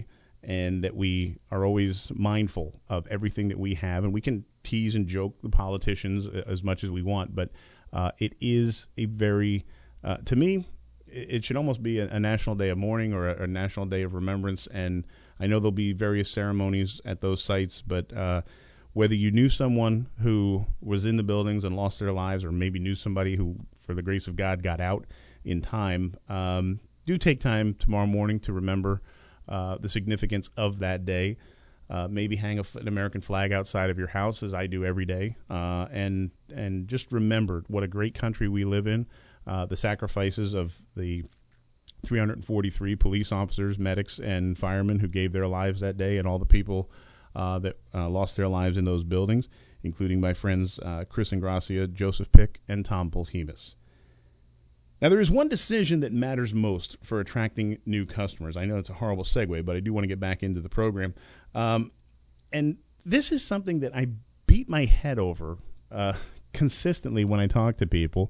and that we are always mindful of everything that we have. And we can tease and joke the politicians as much as we want, but uh, it is a very, uh, to me, it should almost be a, a national day of mourning or a, a national day of remembrance. And I know there'll be various ceremonies at those sites, but uh, whether you knew someone who was in the buildings and lost their lives, or maybe knew somebody who, for the grace of God, got out in time, um, do take time tomorrow morning to remember uh, the significance of that day. Uh, maybe hang a, an American flag outside of your house, as I do every day, uh, and and just remember what a great country we live in. Uh, the sacrifices of the three hundred forty-three police officers, medics, and firemen who gave their lives that day, and all the people uh, that uh, lost their lives in those buildings, including my friends uh, Chris Ingracia, Joseph Pick, and Tom Polhemus. Now, there is one decision that matters most for attracting new customers. I know it's a horrible segue, but I do want to get back into the program. Um, and this is something that I beat my head over uh, consistently when I talk to people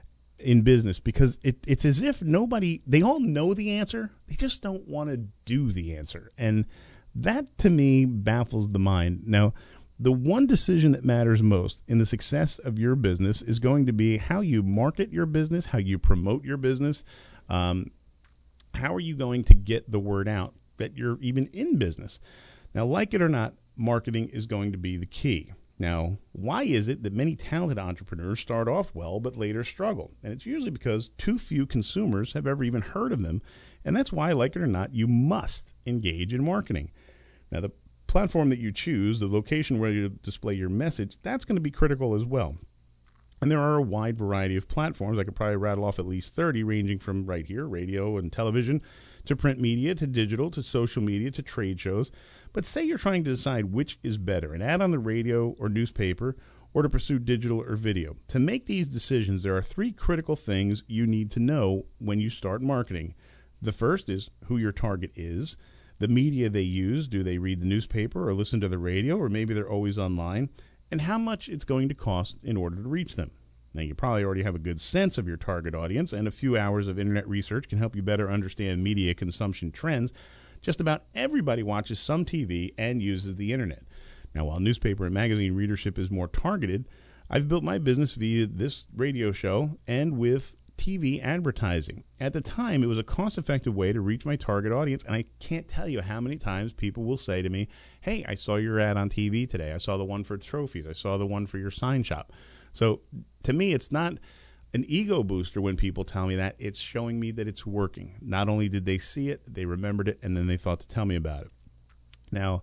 in business, because it, it's as if nobody, they all know the answer, they just don't want to do the answer. And that, to me, baffles the mind. Now, the one decision that matters most in the success of your business is going to be how you market your business, how you promote your business. Um, how are you going to get the word out that you're even in business? Now, like it or not, marketing is going to be the key. Now, why is it that many talented entrepreneurs start off well but later struggle? And it's usually because too few consumers have ever even heard of them. And that's why, like it or not, you must engage in marketing. Now, the platform that you choose, the location where you display your message, that's going to be critical as well. And there are a wide variety of platforms. I could probably rattle off at least thirty, ranging from right here, radio and television, to print media, to digital, to social media, to trade shows. But say you're trying to decide which is better, an ad on the radio or newspaper, or to pursue digital or video. To make these decisions, there are three critical things you need to know when you start marketing. The first is who your target is, the media they use, do they read the newspaper or listen to the radio, or maybe they're always online, and how much it's going to cost in order to reach them. Now, you probably already have a good sense of your target audience, and a few hours of internet research can help you better understand media consumption trends. Just about everybody watches some T V and uses the internet. Now, while newspaper and magazine readership is more targeted, I've built my business via this radio show and with T V advertising. At the time, it was a cost-effective way to reach my target audience, and I can't tell you how many times people will say to me, hey, I saw your ad on T V today. I saw the one for trophies. I saw the one for your sign shop. So to me, it's not an ego booster when people tell me that. It's showing me that it's working. Not only did they see it, they remembered it, and then they thought to tell me about it. Now,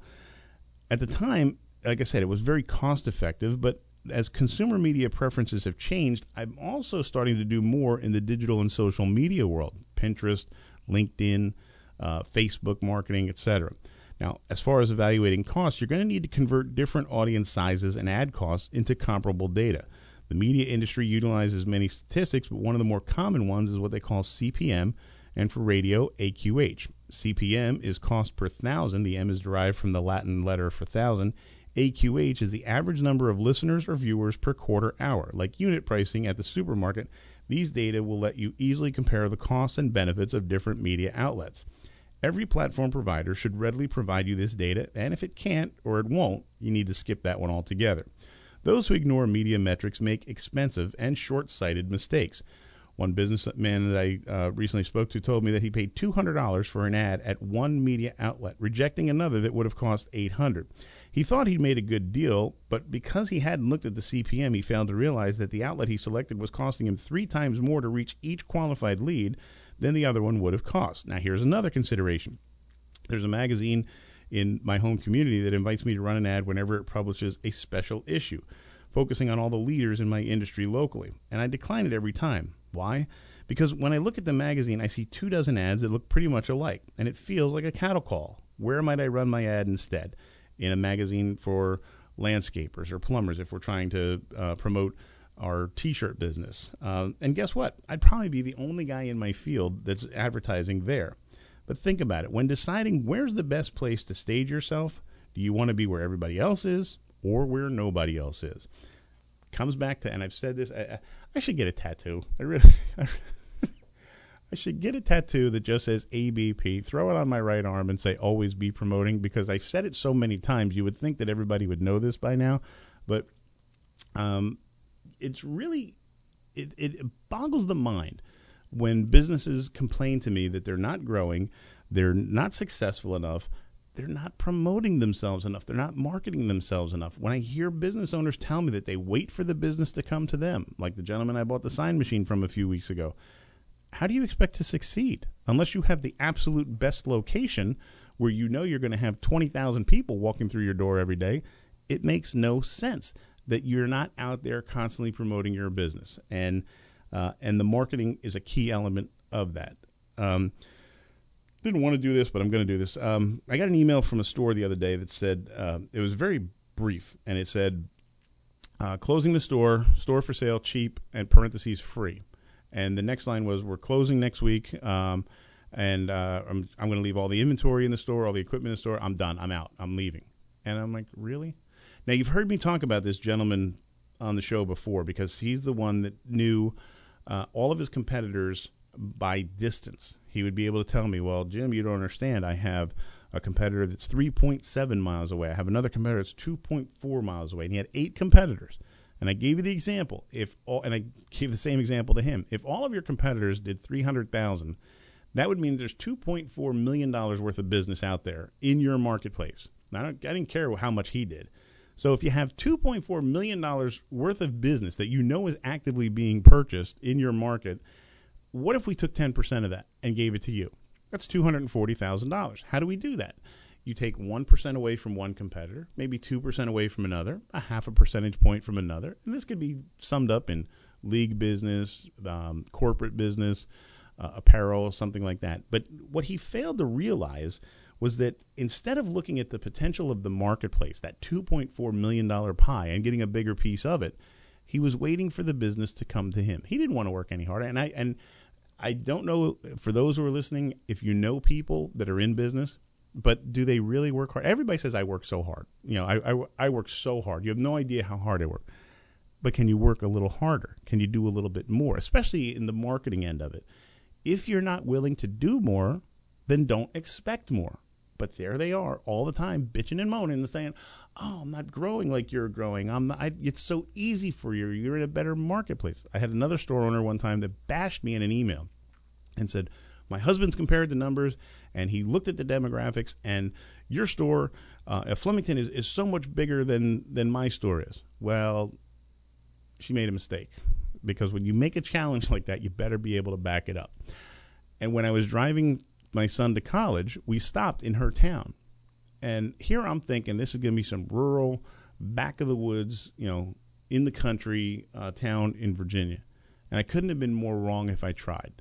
at the time, like I said, it was very cost-effective, but as consumer media preferences have changed, I'm also starting to do more in the digital and social media world, Pinterest, LinkedIn, uh, Facebook marketing, et cetera. Now, as far as evaluating costs, you're going to need to convert different audience sizes and ad costs into comparable data. The media industry utilizes many statistics, but one of the more common ones is what they call C P M, and for radio, A Q H. C P M is cost per thousand. The M is derived from the Latin letter for thousand. A Q H is the average number of listeners or viewers per quarter hour. Like unit pricing at the supermarket, these data will let you easily compare the costs and benefits of different media outlets. Every platform provider should readily provide you this data, and if it can't or it won't, you need to skip that one altogether. Those who ignore media metrics make expensive and short-sighted mistakes. One businessman that I uh, recently spoke to told me that he paid two hundred dollars for an ad at one media outlet, rejecting another that would have cost eight hundred dollars. He thought he'd made a good deal, but because he hadn't looked at the C P M, he failed to realize that the outlet he selected was costing him three times more to reach each qualified lead than the other one would have cost. Now, here's another consideration. There's a magazine in my home community that invites me to run an ad whenever it publishes a special issue, focusing on all the leaders in my industry locally, and I decline it every time. Why? Because when I look at the magazine, I see two dozen ads that look pretty much alike, and it feels like a cattle call. Where might I run my ad instead? In a magazine for landscapers or plumbers if we're trying to uh, promote our T-shirt business. Um, and guess what? I'd probably be the only guy in my field that's advertising there. But think about it. When deciding where's the best place to stage yourself, do you want to be where everybody else is or where nobody else is? Comes back to, and I've said this, I, I should get a tattoo. I really, I should get a tattoo that just says A B P, throw it on my right arm, and say always be promoting, because I've said it so many times. You would think that everybody would know this by now, but um, it's really, it, it boggles the mind when businesses complain to me that they're not growing, they're not successful enough, they're not promoting themselves enough, they're not marketing themselves enough. When I hear business owners tell me that they wait for the business to come to them, like the gentleman I bought the sign machine from a few weeks ago, how do you expect to succeed unless you have the absolute best location where you know you're going to have twenty thousand people walking through your door every day? It makes no sense that you're not out there constantly promoting your business. And uh, and the marketing is a key element of that. Um, didn't want to do this, but I'm going to do this. Um, I got an email from a store the other day that said, uh, it was very brief, and it said, uh, closing the store, store for sale, cheap, and parentheses free. And the next line was, we're closing next week, um, and uh, I'm, I'm going to leave all the inventory in the store, all the equipment in the store. I'm done. I'm out. I'm leaving. And I'm like, really? Now, you've heard me talk about this gentleman on the show before, because he's the one that knew uh, all of his competitors by distance. He would be able to tell me, well, Jim, you don't understand. I have a competitor that's three point seven miles away. I have another competitor that's two point four miles away. And he had eight competitors. And I gave you the example, if all, and I gave the same example to him. If all of your competitors did three hundred thousand dollars, that would mean there's two point four million dollars worth of business out there in your marketplace. Now, I, don't, I didn't care how much he did. So if you have two point four million dollars worth of business that you know is actively being purchased in your market, what if we took ten percent of that and gave it to you? That's two hundred forty thousand dollars. How do we do that? You take one percent away from one competitor, maybe two percent away from another, a half a percentage point from another. And this could be summed up in league business, um, corporate business, uh, apparel, something like that. But what he failed to realize was that instead of looking at the potential of the marketplace, that two point four million dollars pie, and getting a bigger piece of it, he was waiting for the business to come to him. He didn't want to work any harder. And I, and I don't know, for those who are listening, if you know people that are in business, but do they really work hard? Everybody says, I work so hard. You know, I, I, I work so hard. You have no idea how hard I work. But can you work a little harder? Can you do a little bit more, especially in the marketing end of it? If you're not willing to do more, then don't expect more. But there they are all the time, bitching and moaning and saying, oh, I'm not growing like you're growing. I'm not, I, it's so easy for you. You're in a better marketplace. I had another store owner one time that bashed me in an email and said, my husband's compared the numbers, and he looked at the demographics, and your store uh, at Flemington is, is so much bigger than, than my store is. Well, she made a mistake, because when you make a challenge like that, you better be able to back it up. And when I was driving my son to college, we stopped in her town. And here I'm thinking this is going to be some rural, back of the woods, you know, in the country uh, town in Virginia. And I couldn't have been more wrong if I tried.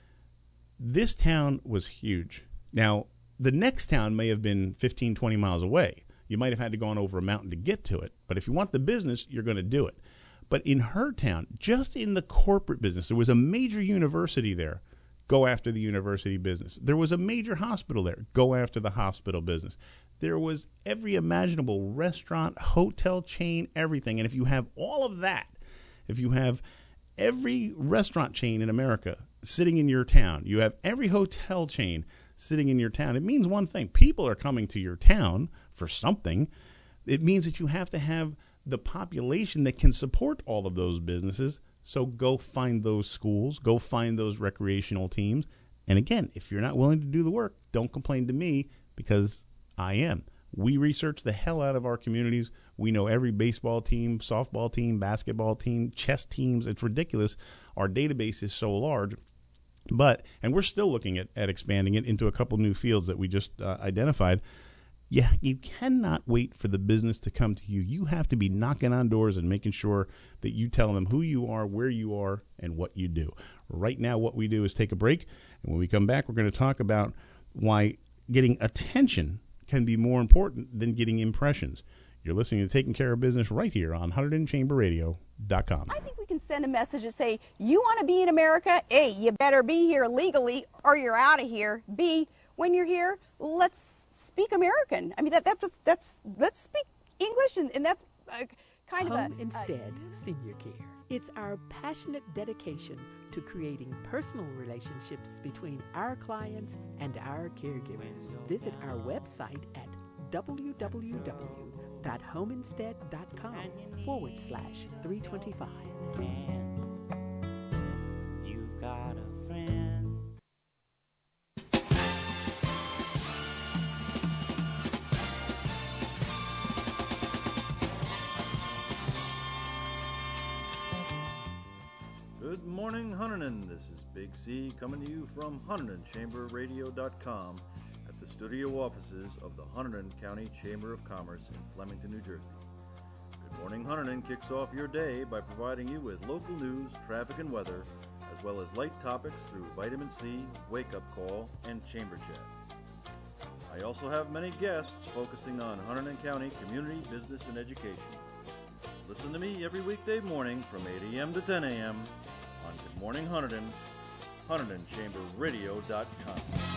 This town was huge. Now, the next town may have been fifteen, twenty miles away. You might have had to go on over a mountain to get to it. But if you want the business, you're going to do it. But in her town, just in the corporate business, there was a major university there. Go after the university business. There was a major hospital there. Go after the hospital business. There was every imaginable restaurant, hotel chain, everything. And if you have all of that, if you have every restaurant chain in America sitting in your town, you have every hotel chain sitting in your town, it means one thing. People are coming to your town for something. It means that you have to have the population that can support all of those businesses. So go find those schools, go find those recreational teams. And again, if you're not willing to do the work, don't complain to me, because I am. We research the hell out of our communities. We know every baseball team, softball team, basketball team, chess teams. It's ridiculous. Our database is so large. But, and we're still looking at, at expanding it into a couple new fields that we just uh, identified. Yeah, you cannot wait for the business to come to you. You have to be knocking on doors and making sure that you tell them who you are, where you are, and what you do. Right now, what we do is take a break. And when we come back, we're going to talk about why getting attention can be more important than getting impressions. You're listening to Taking Care of Business right here on Hunterdon Chamber Radio dot com. I think we can send a message and say, you want to be in America? A, you better be here legally or you're out of here. B, when you're here, let's speak American. I mean, that, that's, that's, let's speak English, and, and that's uh, kind Home of a... Instead uh, Senior Care It's our passionate dedication to creating personal relationships between our clients and our caregivers. Visit our website at www.homeinstead.com forward slash 325. You've got a friend. Good morning, Huntington. This is Big C coming to you from Huntington Chamber Radio dot com at the studio offices of the Huntington County Chamber of Commerce in Flemington, New Jersey. Good morning, Huntington kicks off your day by providing you with local news, traffic, and weather, as well as light topics through Vitamin C, Wake Up Call, and Chamber Chat. I also have many guests focusing on Huntington County community, business, and education. Listen to me every weekday morning from eight a.m. to ten a.m. on Good Morning Huntington, Huntington Chamber Radio dot com.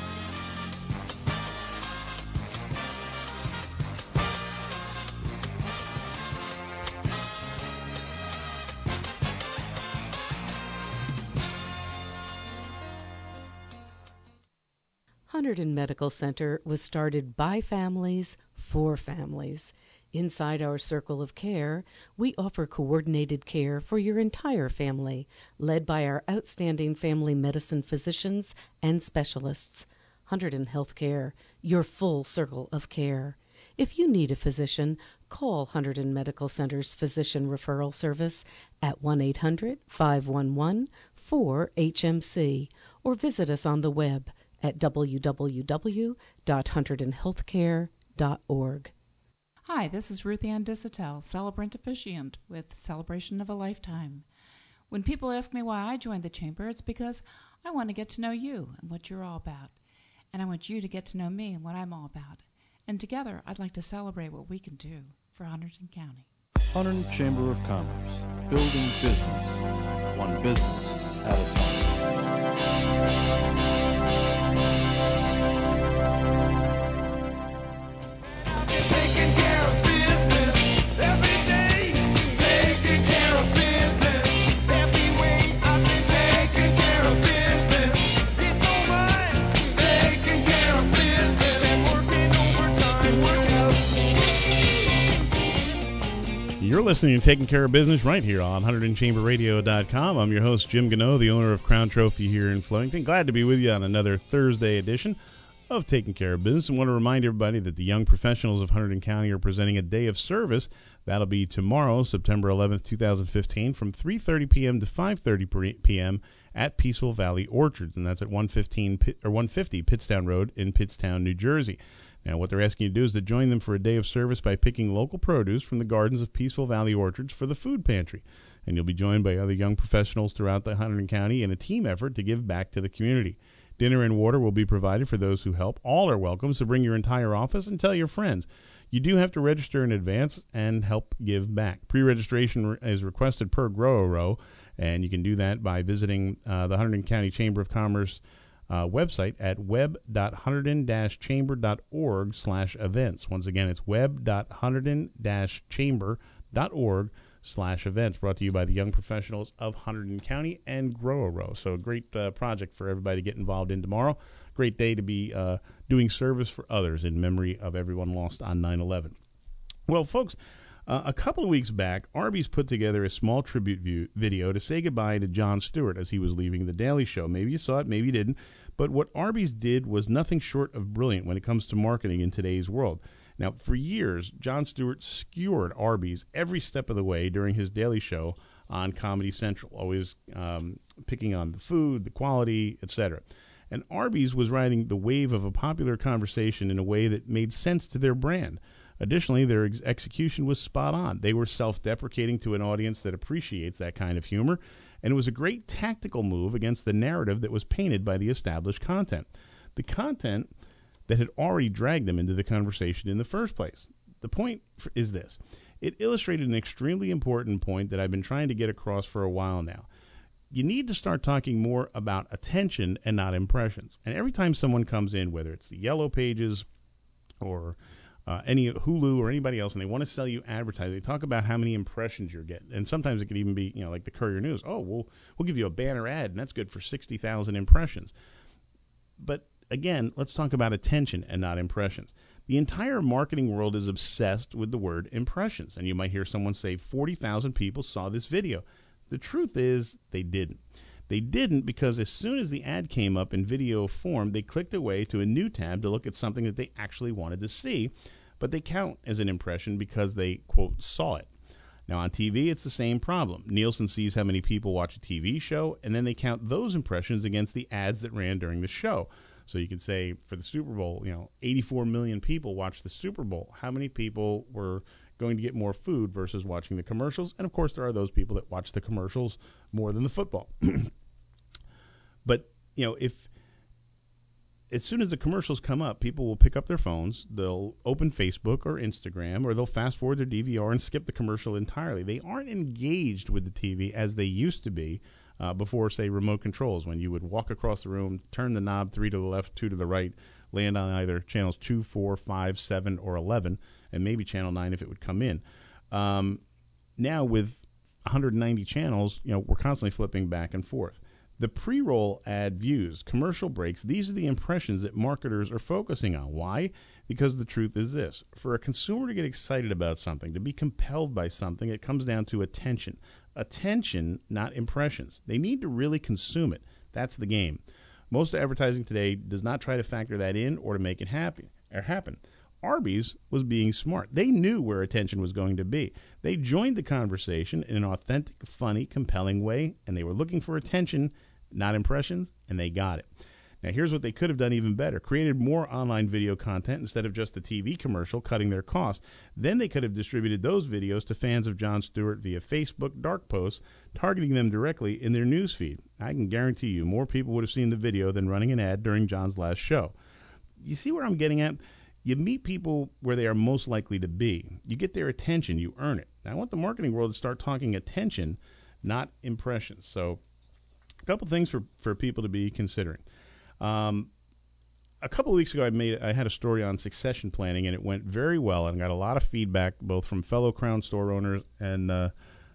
Hunterdon Medical Center was started by families for families. Inside our circle of care, we offer coordinated care for your entire family, led by our outstanding family medicine physicians and specialists. Hunterdon Healthcare, your full circle of care. If you need a physician, call Hunterdon Medical Center's Physician Referral Service at one eight hundred, five one one, four H M C or visit us on the web at w w w dot hunterdon healthcare dot org. Hi, this is Ruth Ann Disatel, celebrant officiant with Celebration of a Lifetime. When people ask me why I joined the Chamber, it's because I want to get to know you and what you're all about. And I want you to get to know me and what I'm all about. And together, I'd like to celebrate what we can do for Hunterdon County. Hunterdon Chamber of Commerce, building business, one business at a time. Taking care of business every day. Taking care of business every way. I've been taking care of business. It's alright. Taking care of business and working overtime. Work out. You're listening to Taking Care of Business right here on Hunterdon Chamber Radio dot com. I'm your host, Jim Gano, the owner of Crown Trophy here in Flemington. Glad to be with you on another Thursday edition of Taking Care of Business. And want to remind everybody that the young professionals of Hunterdon County are presenting a day of service. That'll be tomorrow, September eleventh, twenty fifteen, from three thirty p.m. to five thirty p.m. at Peaceful Valley Orchards, and that's at one fifteen Pitt, or one fifty Pittstown Road in Pittstown, New Jersey. Now, what they're asking you to do is to join them for a day of service by picking local produce from the gardens of Peaceful Valley Orchards for the food pantry. And you'll be joined by other young professionals throughout the Hunterdon County in a team effort to give back to the community. Dinner and water will be provided for those who help. All are welcome, so bring your entire office and tell your friends. You do have to register in advance and help give back. Pre-registration is requested per Grow a Row, and you can do that by visiting uh, the Hunterdon County Chamber of Commerce uh, website at web dot hunterdon dash chamber dot org slash events. Once again, it's web dot hunterdon dash chamber dot org slash events, brought to you by the young professionals of Hunterdon County and Grow a Row. So a great uh, project for everybody to get involved in tomorrow. Great day to be uh, doing service for others in memory of everyone lost on nine eleven. Well, folks, uh, a couple of weeks back, Arby's put together a small tribute view, video to say goodbye to Jon Stewart as he was leaving The Daily Show. Maybe you saw it, maybe you didn't. But what Arby's did was nothing short of brilliant when it comes to marketing in today's world. Now, for years, Jon Stewart skewered Arby's every step of the way during his Daily Show on Comedy Central, always um, picking on the food, the quality, et cetera. And Arby's was riding the wave of a popular conversation in a way that made sense to their brand. Additionally, their ex- execution was spot on. They were self-deprecating to an audience that appreciates that kind of humor, and it was a great tactical move against the narrative that was painted by the established content. The content that had already dragged them into the conversation in the first place. The point is this. It illustrated an extremely important point that I've been trying to get across for a while now. You need to start talking more about attention and not impressions. And every time someone comes in, whether it's the Yellow Pages or uh, any Hulu or anybody else, and they want to sell you advertising. They talk about how many impressions you're getting, and sometimes it could even be, you know, like the Courier News. Oh, we'll we'll give you a banner ad, and that's good for sixty thousand impressions. But again, let's talk about attention and not impressions. The entire marketing world is obsessed with the word impressions, and you might hear someone say forty thousand people saw this video. The truth is they didn't. They didn't because as soon as the ad came up in video form, they clicked away to a new tab to look at something that they actually wanted to see, but they count as an impression because they, quote, saw it. Now, on T V, it's the same problem. Nielsen sees how many people watch a T V show, and then they count those impressions against the ads that ran during the show. So you could say for the Super Bowl, you know, eighty-four million people watched the Super Bowl. How many people were going to get more food versus watching the commercials? And, of course, there are those people that watch the commercials more than the football. But, you know, if as soon as the commercials come up, people will pick up their phones, they'll open Facebook or Instagram, or they'll fast forward their D V R and skip the commercial entirely. They aren't engaged with the T V as they used to be uh, before, say, remote controls, when you would walk across the room, turn the knob three to the left, two to the right, land on either channels two, four, five, seven, or eleven, and maybe channel nine if it would come in. Um, now with one hundred ninety channels, you know, we're constantly flipping back and forth. The pre-roll ad views, commercial breaks, these are the impressions that marketers are focusing on. Why? Because the truth is this. For a consumer to get excited about something, to be compelled by something, it comes down to attention. Attention, not impressions. They need to really consume it. That's the game. Most advertising today does not try to factor that in or to make it happy or happen. Arby's was being smart. They knew where attention was going to be. They joined the conversation in an authentic, funny, compelling way, and they were looking for attention, not impressions, and they got it. Now, here's what they could have done even better. Created more online video content instead of just the T V commercial, cutting their costs. Then they could have distributed those videos to fans of Jon Stewart via Facebook dark posts, targeting them directly in their newsfeed. I can guarantee you more people would have seen the video than running an ad during Jon's last show. You see where I'm getting at? You meet people where they are most likely to be. You get their attention. You earn it. Now, I want the marketing world to start talking attention, not impressions. So a couple things for, for people to be considering. Um, a couple of weeks ago, I made I had a story on succession planning, and it went very well, and got a lot of feedback both from fellow Crown Store owners and uh,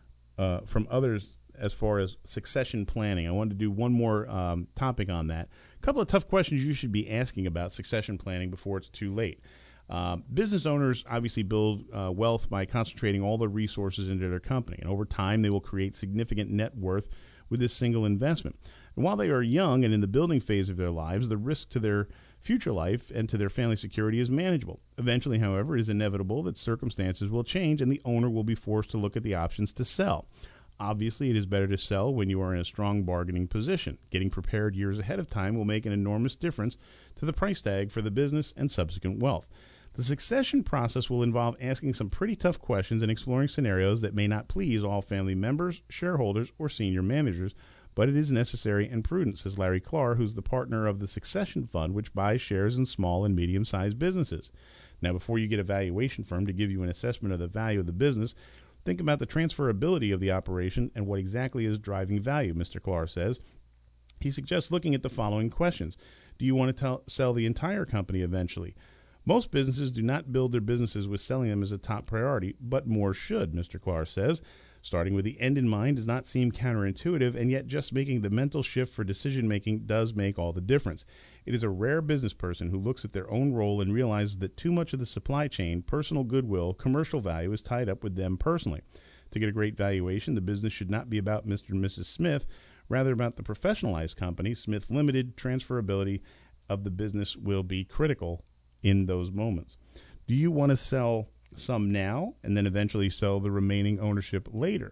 uh, from others as far as succession planning. I wanted to do one more um, topic on that. A couple of tough questions you should be asking about succession planning before it's too late. Uh, business owners obviously build uh, wealth by concentrating all their resources into their company, and over time they will create significant net worth with this single investment. And while they are young and in the building phase of their lives, the risk to their future life and to their family security is manageable. Eventually, however, it is inevitable that circumstances will change and the owner will be forced to look at the options to sell. Obviously, it is better to sell when you are in a strong bargaining position. Getting prepared years ahead of time will make an enormous difference to the price tag for the business and subsequent wealth. The succession process will involve asking some pretty tough questions and exploring scenarios that may not please all family members, shareholders, or senior managers, but it is necessary and prudent, says Larry Clark, who's the partner of the Succession Fund, which buys shares in small and medium-sized businesses. Now, before you get a valuation firm to give you an assessment of the value of the business, think about the transferability of the operation and what exactly is driving value, Mister Clark says. He suggests looking at the following questions. Do you want to tell, sell the entire company eventually? Most businesses do not build their businesses with selling them as a top priority, but more should, Mister Clark says. Starting with the end in mind does not seem counterintuitive, and yet just making the mental shift for decision-making does make all the difference. It is a rare business person who looks at their own role and realizes that too much of the supply chain, personal goodwill, commercial value is tied up with them personally. To get a great valuation, the business should not be about Mister and Missus Smith, rather about the professionalized company, Smith Limited. Transferability of the business will be critical in those moments. Do you want to sell some now and then eventually sell the remaining ownership later?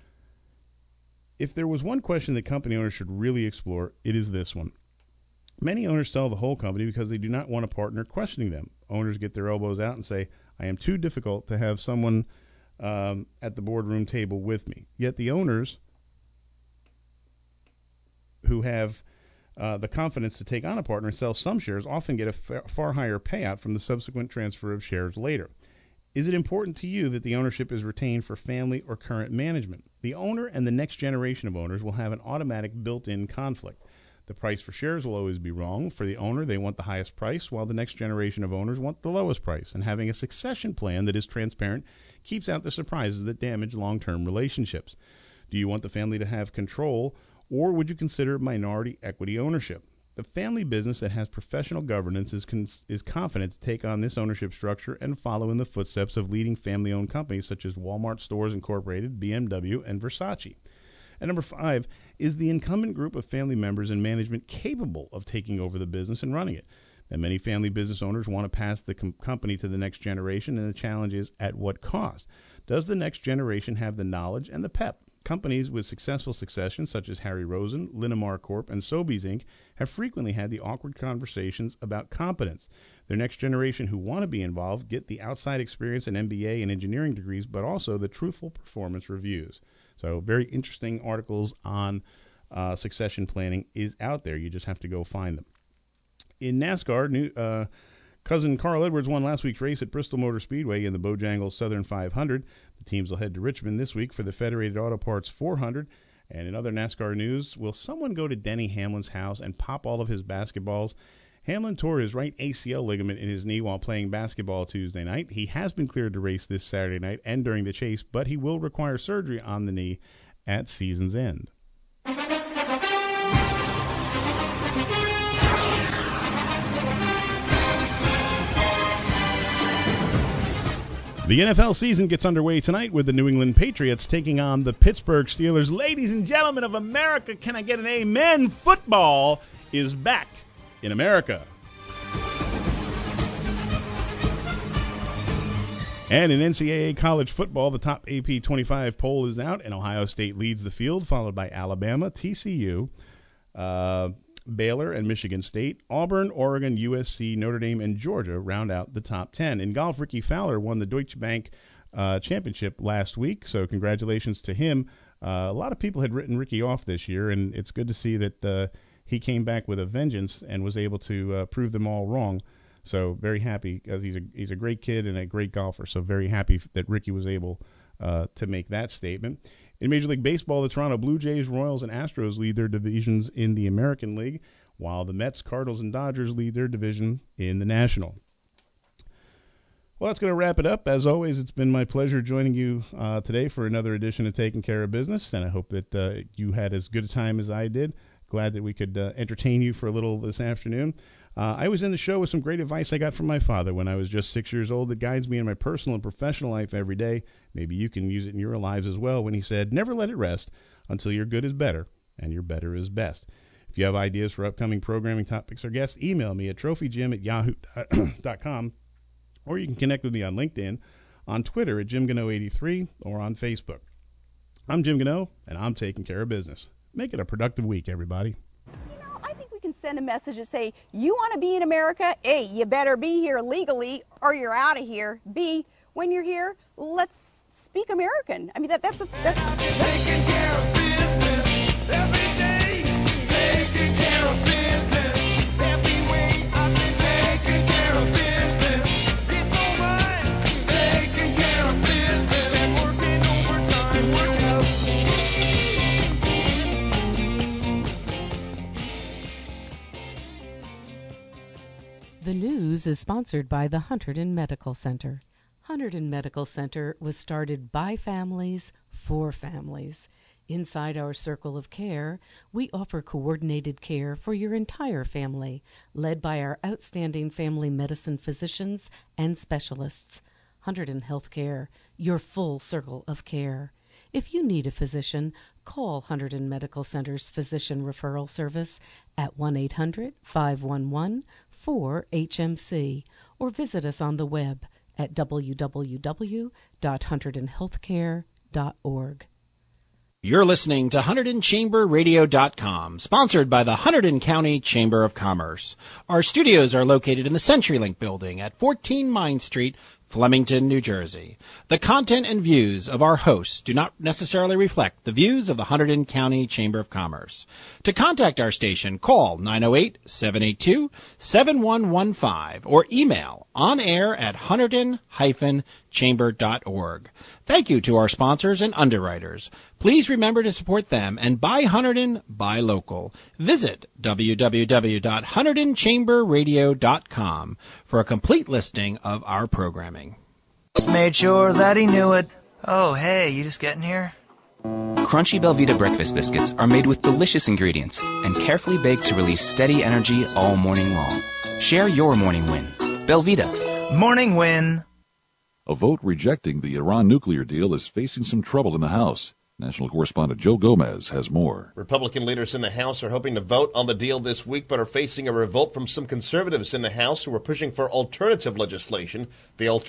If there was one question that company owners should really explore, it is this one. Many owners sell the whole company because they do not want a partner questioning them. Owners get their elbows out and say, I am too difficult to have someone um, at the boardroom table with me. Yet the owners who have uh, the confidence to take on a partner and sell some shares often get a far, far higher payout from the subsequent transfer of shares later. Is it important to you that the ownership is retained for family or current management? The owner and the next generation of owners will have an automatic built-in conflict. The price for shares will always be wrong. For the owner, they want the highest price, while the next generation of owners want the lowest price. And having a succession plan that is transparent keeps out the surprises that damage long-term relationships. Do you want the family to have control, or would you consider minority equity ownership? The family business that has professional governance is, con- is confident to take on this ownership structure and follow in the footsteps of leading family-owned companies such as Walmart Stores Incorporated, B M W, and Versace. And number five, is the incumbent group of family members and management capable of taking over the business and running it? Now, many family business owners want to pass the com- company to the next generation, and the challenge is at what cost? Does the next generation have the knowledge and the pep? Companies with successful successions, such as Harry Rosen, Linamar Corp, and Sobeys Incorporated, have frequently had the awkward conversations about competence. Their next generation who want to be involved get the outside experience and M B A and engineering degrees, but also the truthful performance reviews. So very interesting articles on uh, succession planning is out there. You just have to go find them. In NASCAR, new, uh, cousin Carl Edwards won last week's race at Bristol Motor Speedway in the Bojangles Southern five hundred. The teams will head to Richmond this week for the Federated Auto Parts four hundred. And in other NASCAR news, will someone go to Denny Hamlin's house and pop all of his basketballs? Hamlin tore his right A C L ligament in his knee while playing basketball Tuesday night. He has been cleared to race this Saturday night and during the chase, but he will require surgery on the knee at season's end. The N F L season gets underway tonight with the New England Patriots taking on the Pittsburgh Steelers. Ladies and gentlemen of America, can I get an amen? Football is back in America. And in N C double A college football, the top A P twenty-five poll is out, and Ohio State leads the field, followed by Alabama, T C U, uh, Baylor, and Michigan State. Auburn, Oregon, U S C, Notre Dame, and Georgia round out the top ten. In golf, Ricky Fowler won the Deutsche Bank uh, Championship last week, so congratulations to him. Uh, a lot of people had written Ricky off this year, and it's good to see that uh, he came back with a vengeance and was able to uh, prove them all wrong. So very happy, because he's a he's a great kid and a great golfer. So very happy that Ricky was able uh, to make that statement. In Major League Baseball, the Toronto Blue Jays, Royals, and Astros lead their divisions in the American League, while the Mets, Cardinals, and Dodgers lead their division in the National. Well, that's going to wrap it up. As always, it's been my pleasure joining you uh, today for another edition of Taking Care of Business, and I hope that uh, you had as good a time as I did. Glad that we could uh, entertain you for a little this afternoon. Uh, I was in the show with some great advice I got from my father when I was just six years old that guides me in my personal and professional life every day. Maybe you can use it in your lives as well, when he said, never let it rest until your good is better and your better is best. If you have ideas for upcoming programming topics or guests, email me at trophyjim at yahoo dot com, or you can connect with me on LinkedIn, on Twitter at Jim Gano eighty-three, or on Facebook. I'm Jim Gano, and I'm taking care of business. Make it a productive week, everybody. We can send a message that say, you want to be in America? A, you better be here legally or you're out of here. B, when you're here, let's speak American. I mean, that, that's, a, that's, that's taking care of business every day. Taking care of business every way. I've been taking care of business. It's all right. Taking care of business and working overtime. Working out. The news is sponsored by the Hunterdon Medical Center. Hunterdon Medical Center was started by families for families. Inside our circle of care, we offer coordinated care for your entire family, led by our outstanding family medicine physicians and specialists. Hunterdon Healthcare, your full circle of care. If you need a physician, call Hunterdon Medical Center's Physician Referral Service at one eight hundred, five one one, four H M C or visit us on the web at w w w dot hunterdon healthcare dot org. You're listening to Hunterdon Chamber Radio dot com, sponsored by the Hunterdon County Chamber of Commerce. Our studios are located in the CenturyLink building at fourteen Mine Street, Flemington, New Jersey. The content and views of our hosts do not necessarily reflect the views of the Hunterdon County Chamber of Commerce. To contact our station, call nine oh eight, seven eight two, seven one one five or email on air at hunterdon dash chamber chamber dot org. Thank you to our sponsors and underwriters. Please remember to support them and buy Hunterdon, buy local. Visit w w w dot hunterdon chamber radio dot com for a complete listing of our programming. Just made sure that he knew it. Oh, hey, you just getting here? Crunchy Belvita breakfast biscuits are made with delicious ingredients and carefully baked to release steady energy all morning long. Share your morning win. Belvita. Morning win. A vote rejecting the Iran nuclear deal is facing some trouble in the House. National correspondent Joe Gomez has more. Republican leaders in the House are hoping to vote on the deal this week, but are facing a revolt from some conservatives in the House who are pushing for alternative legislation. The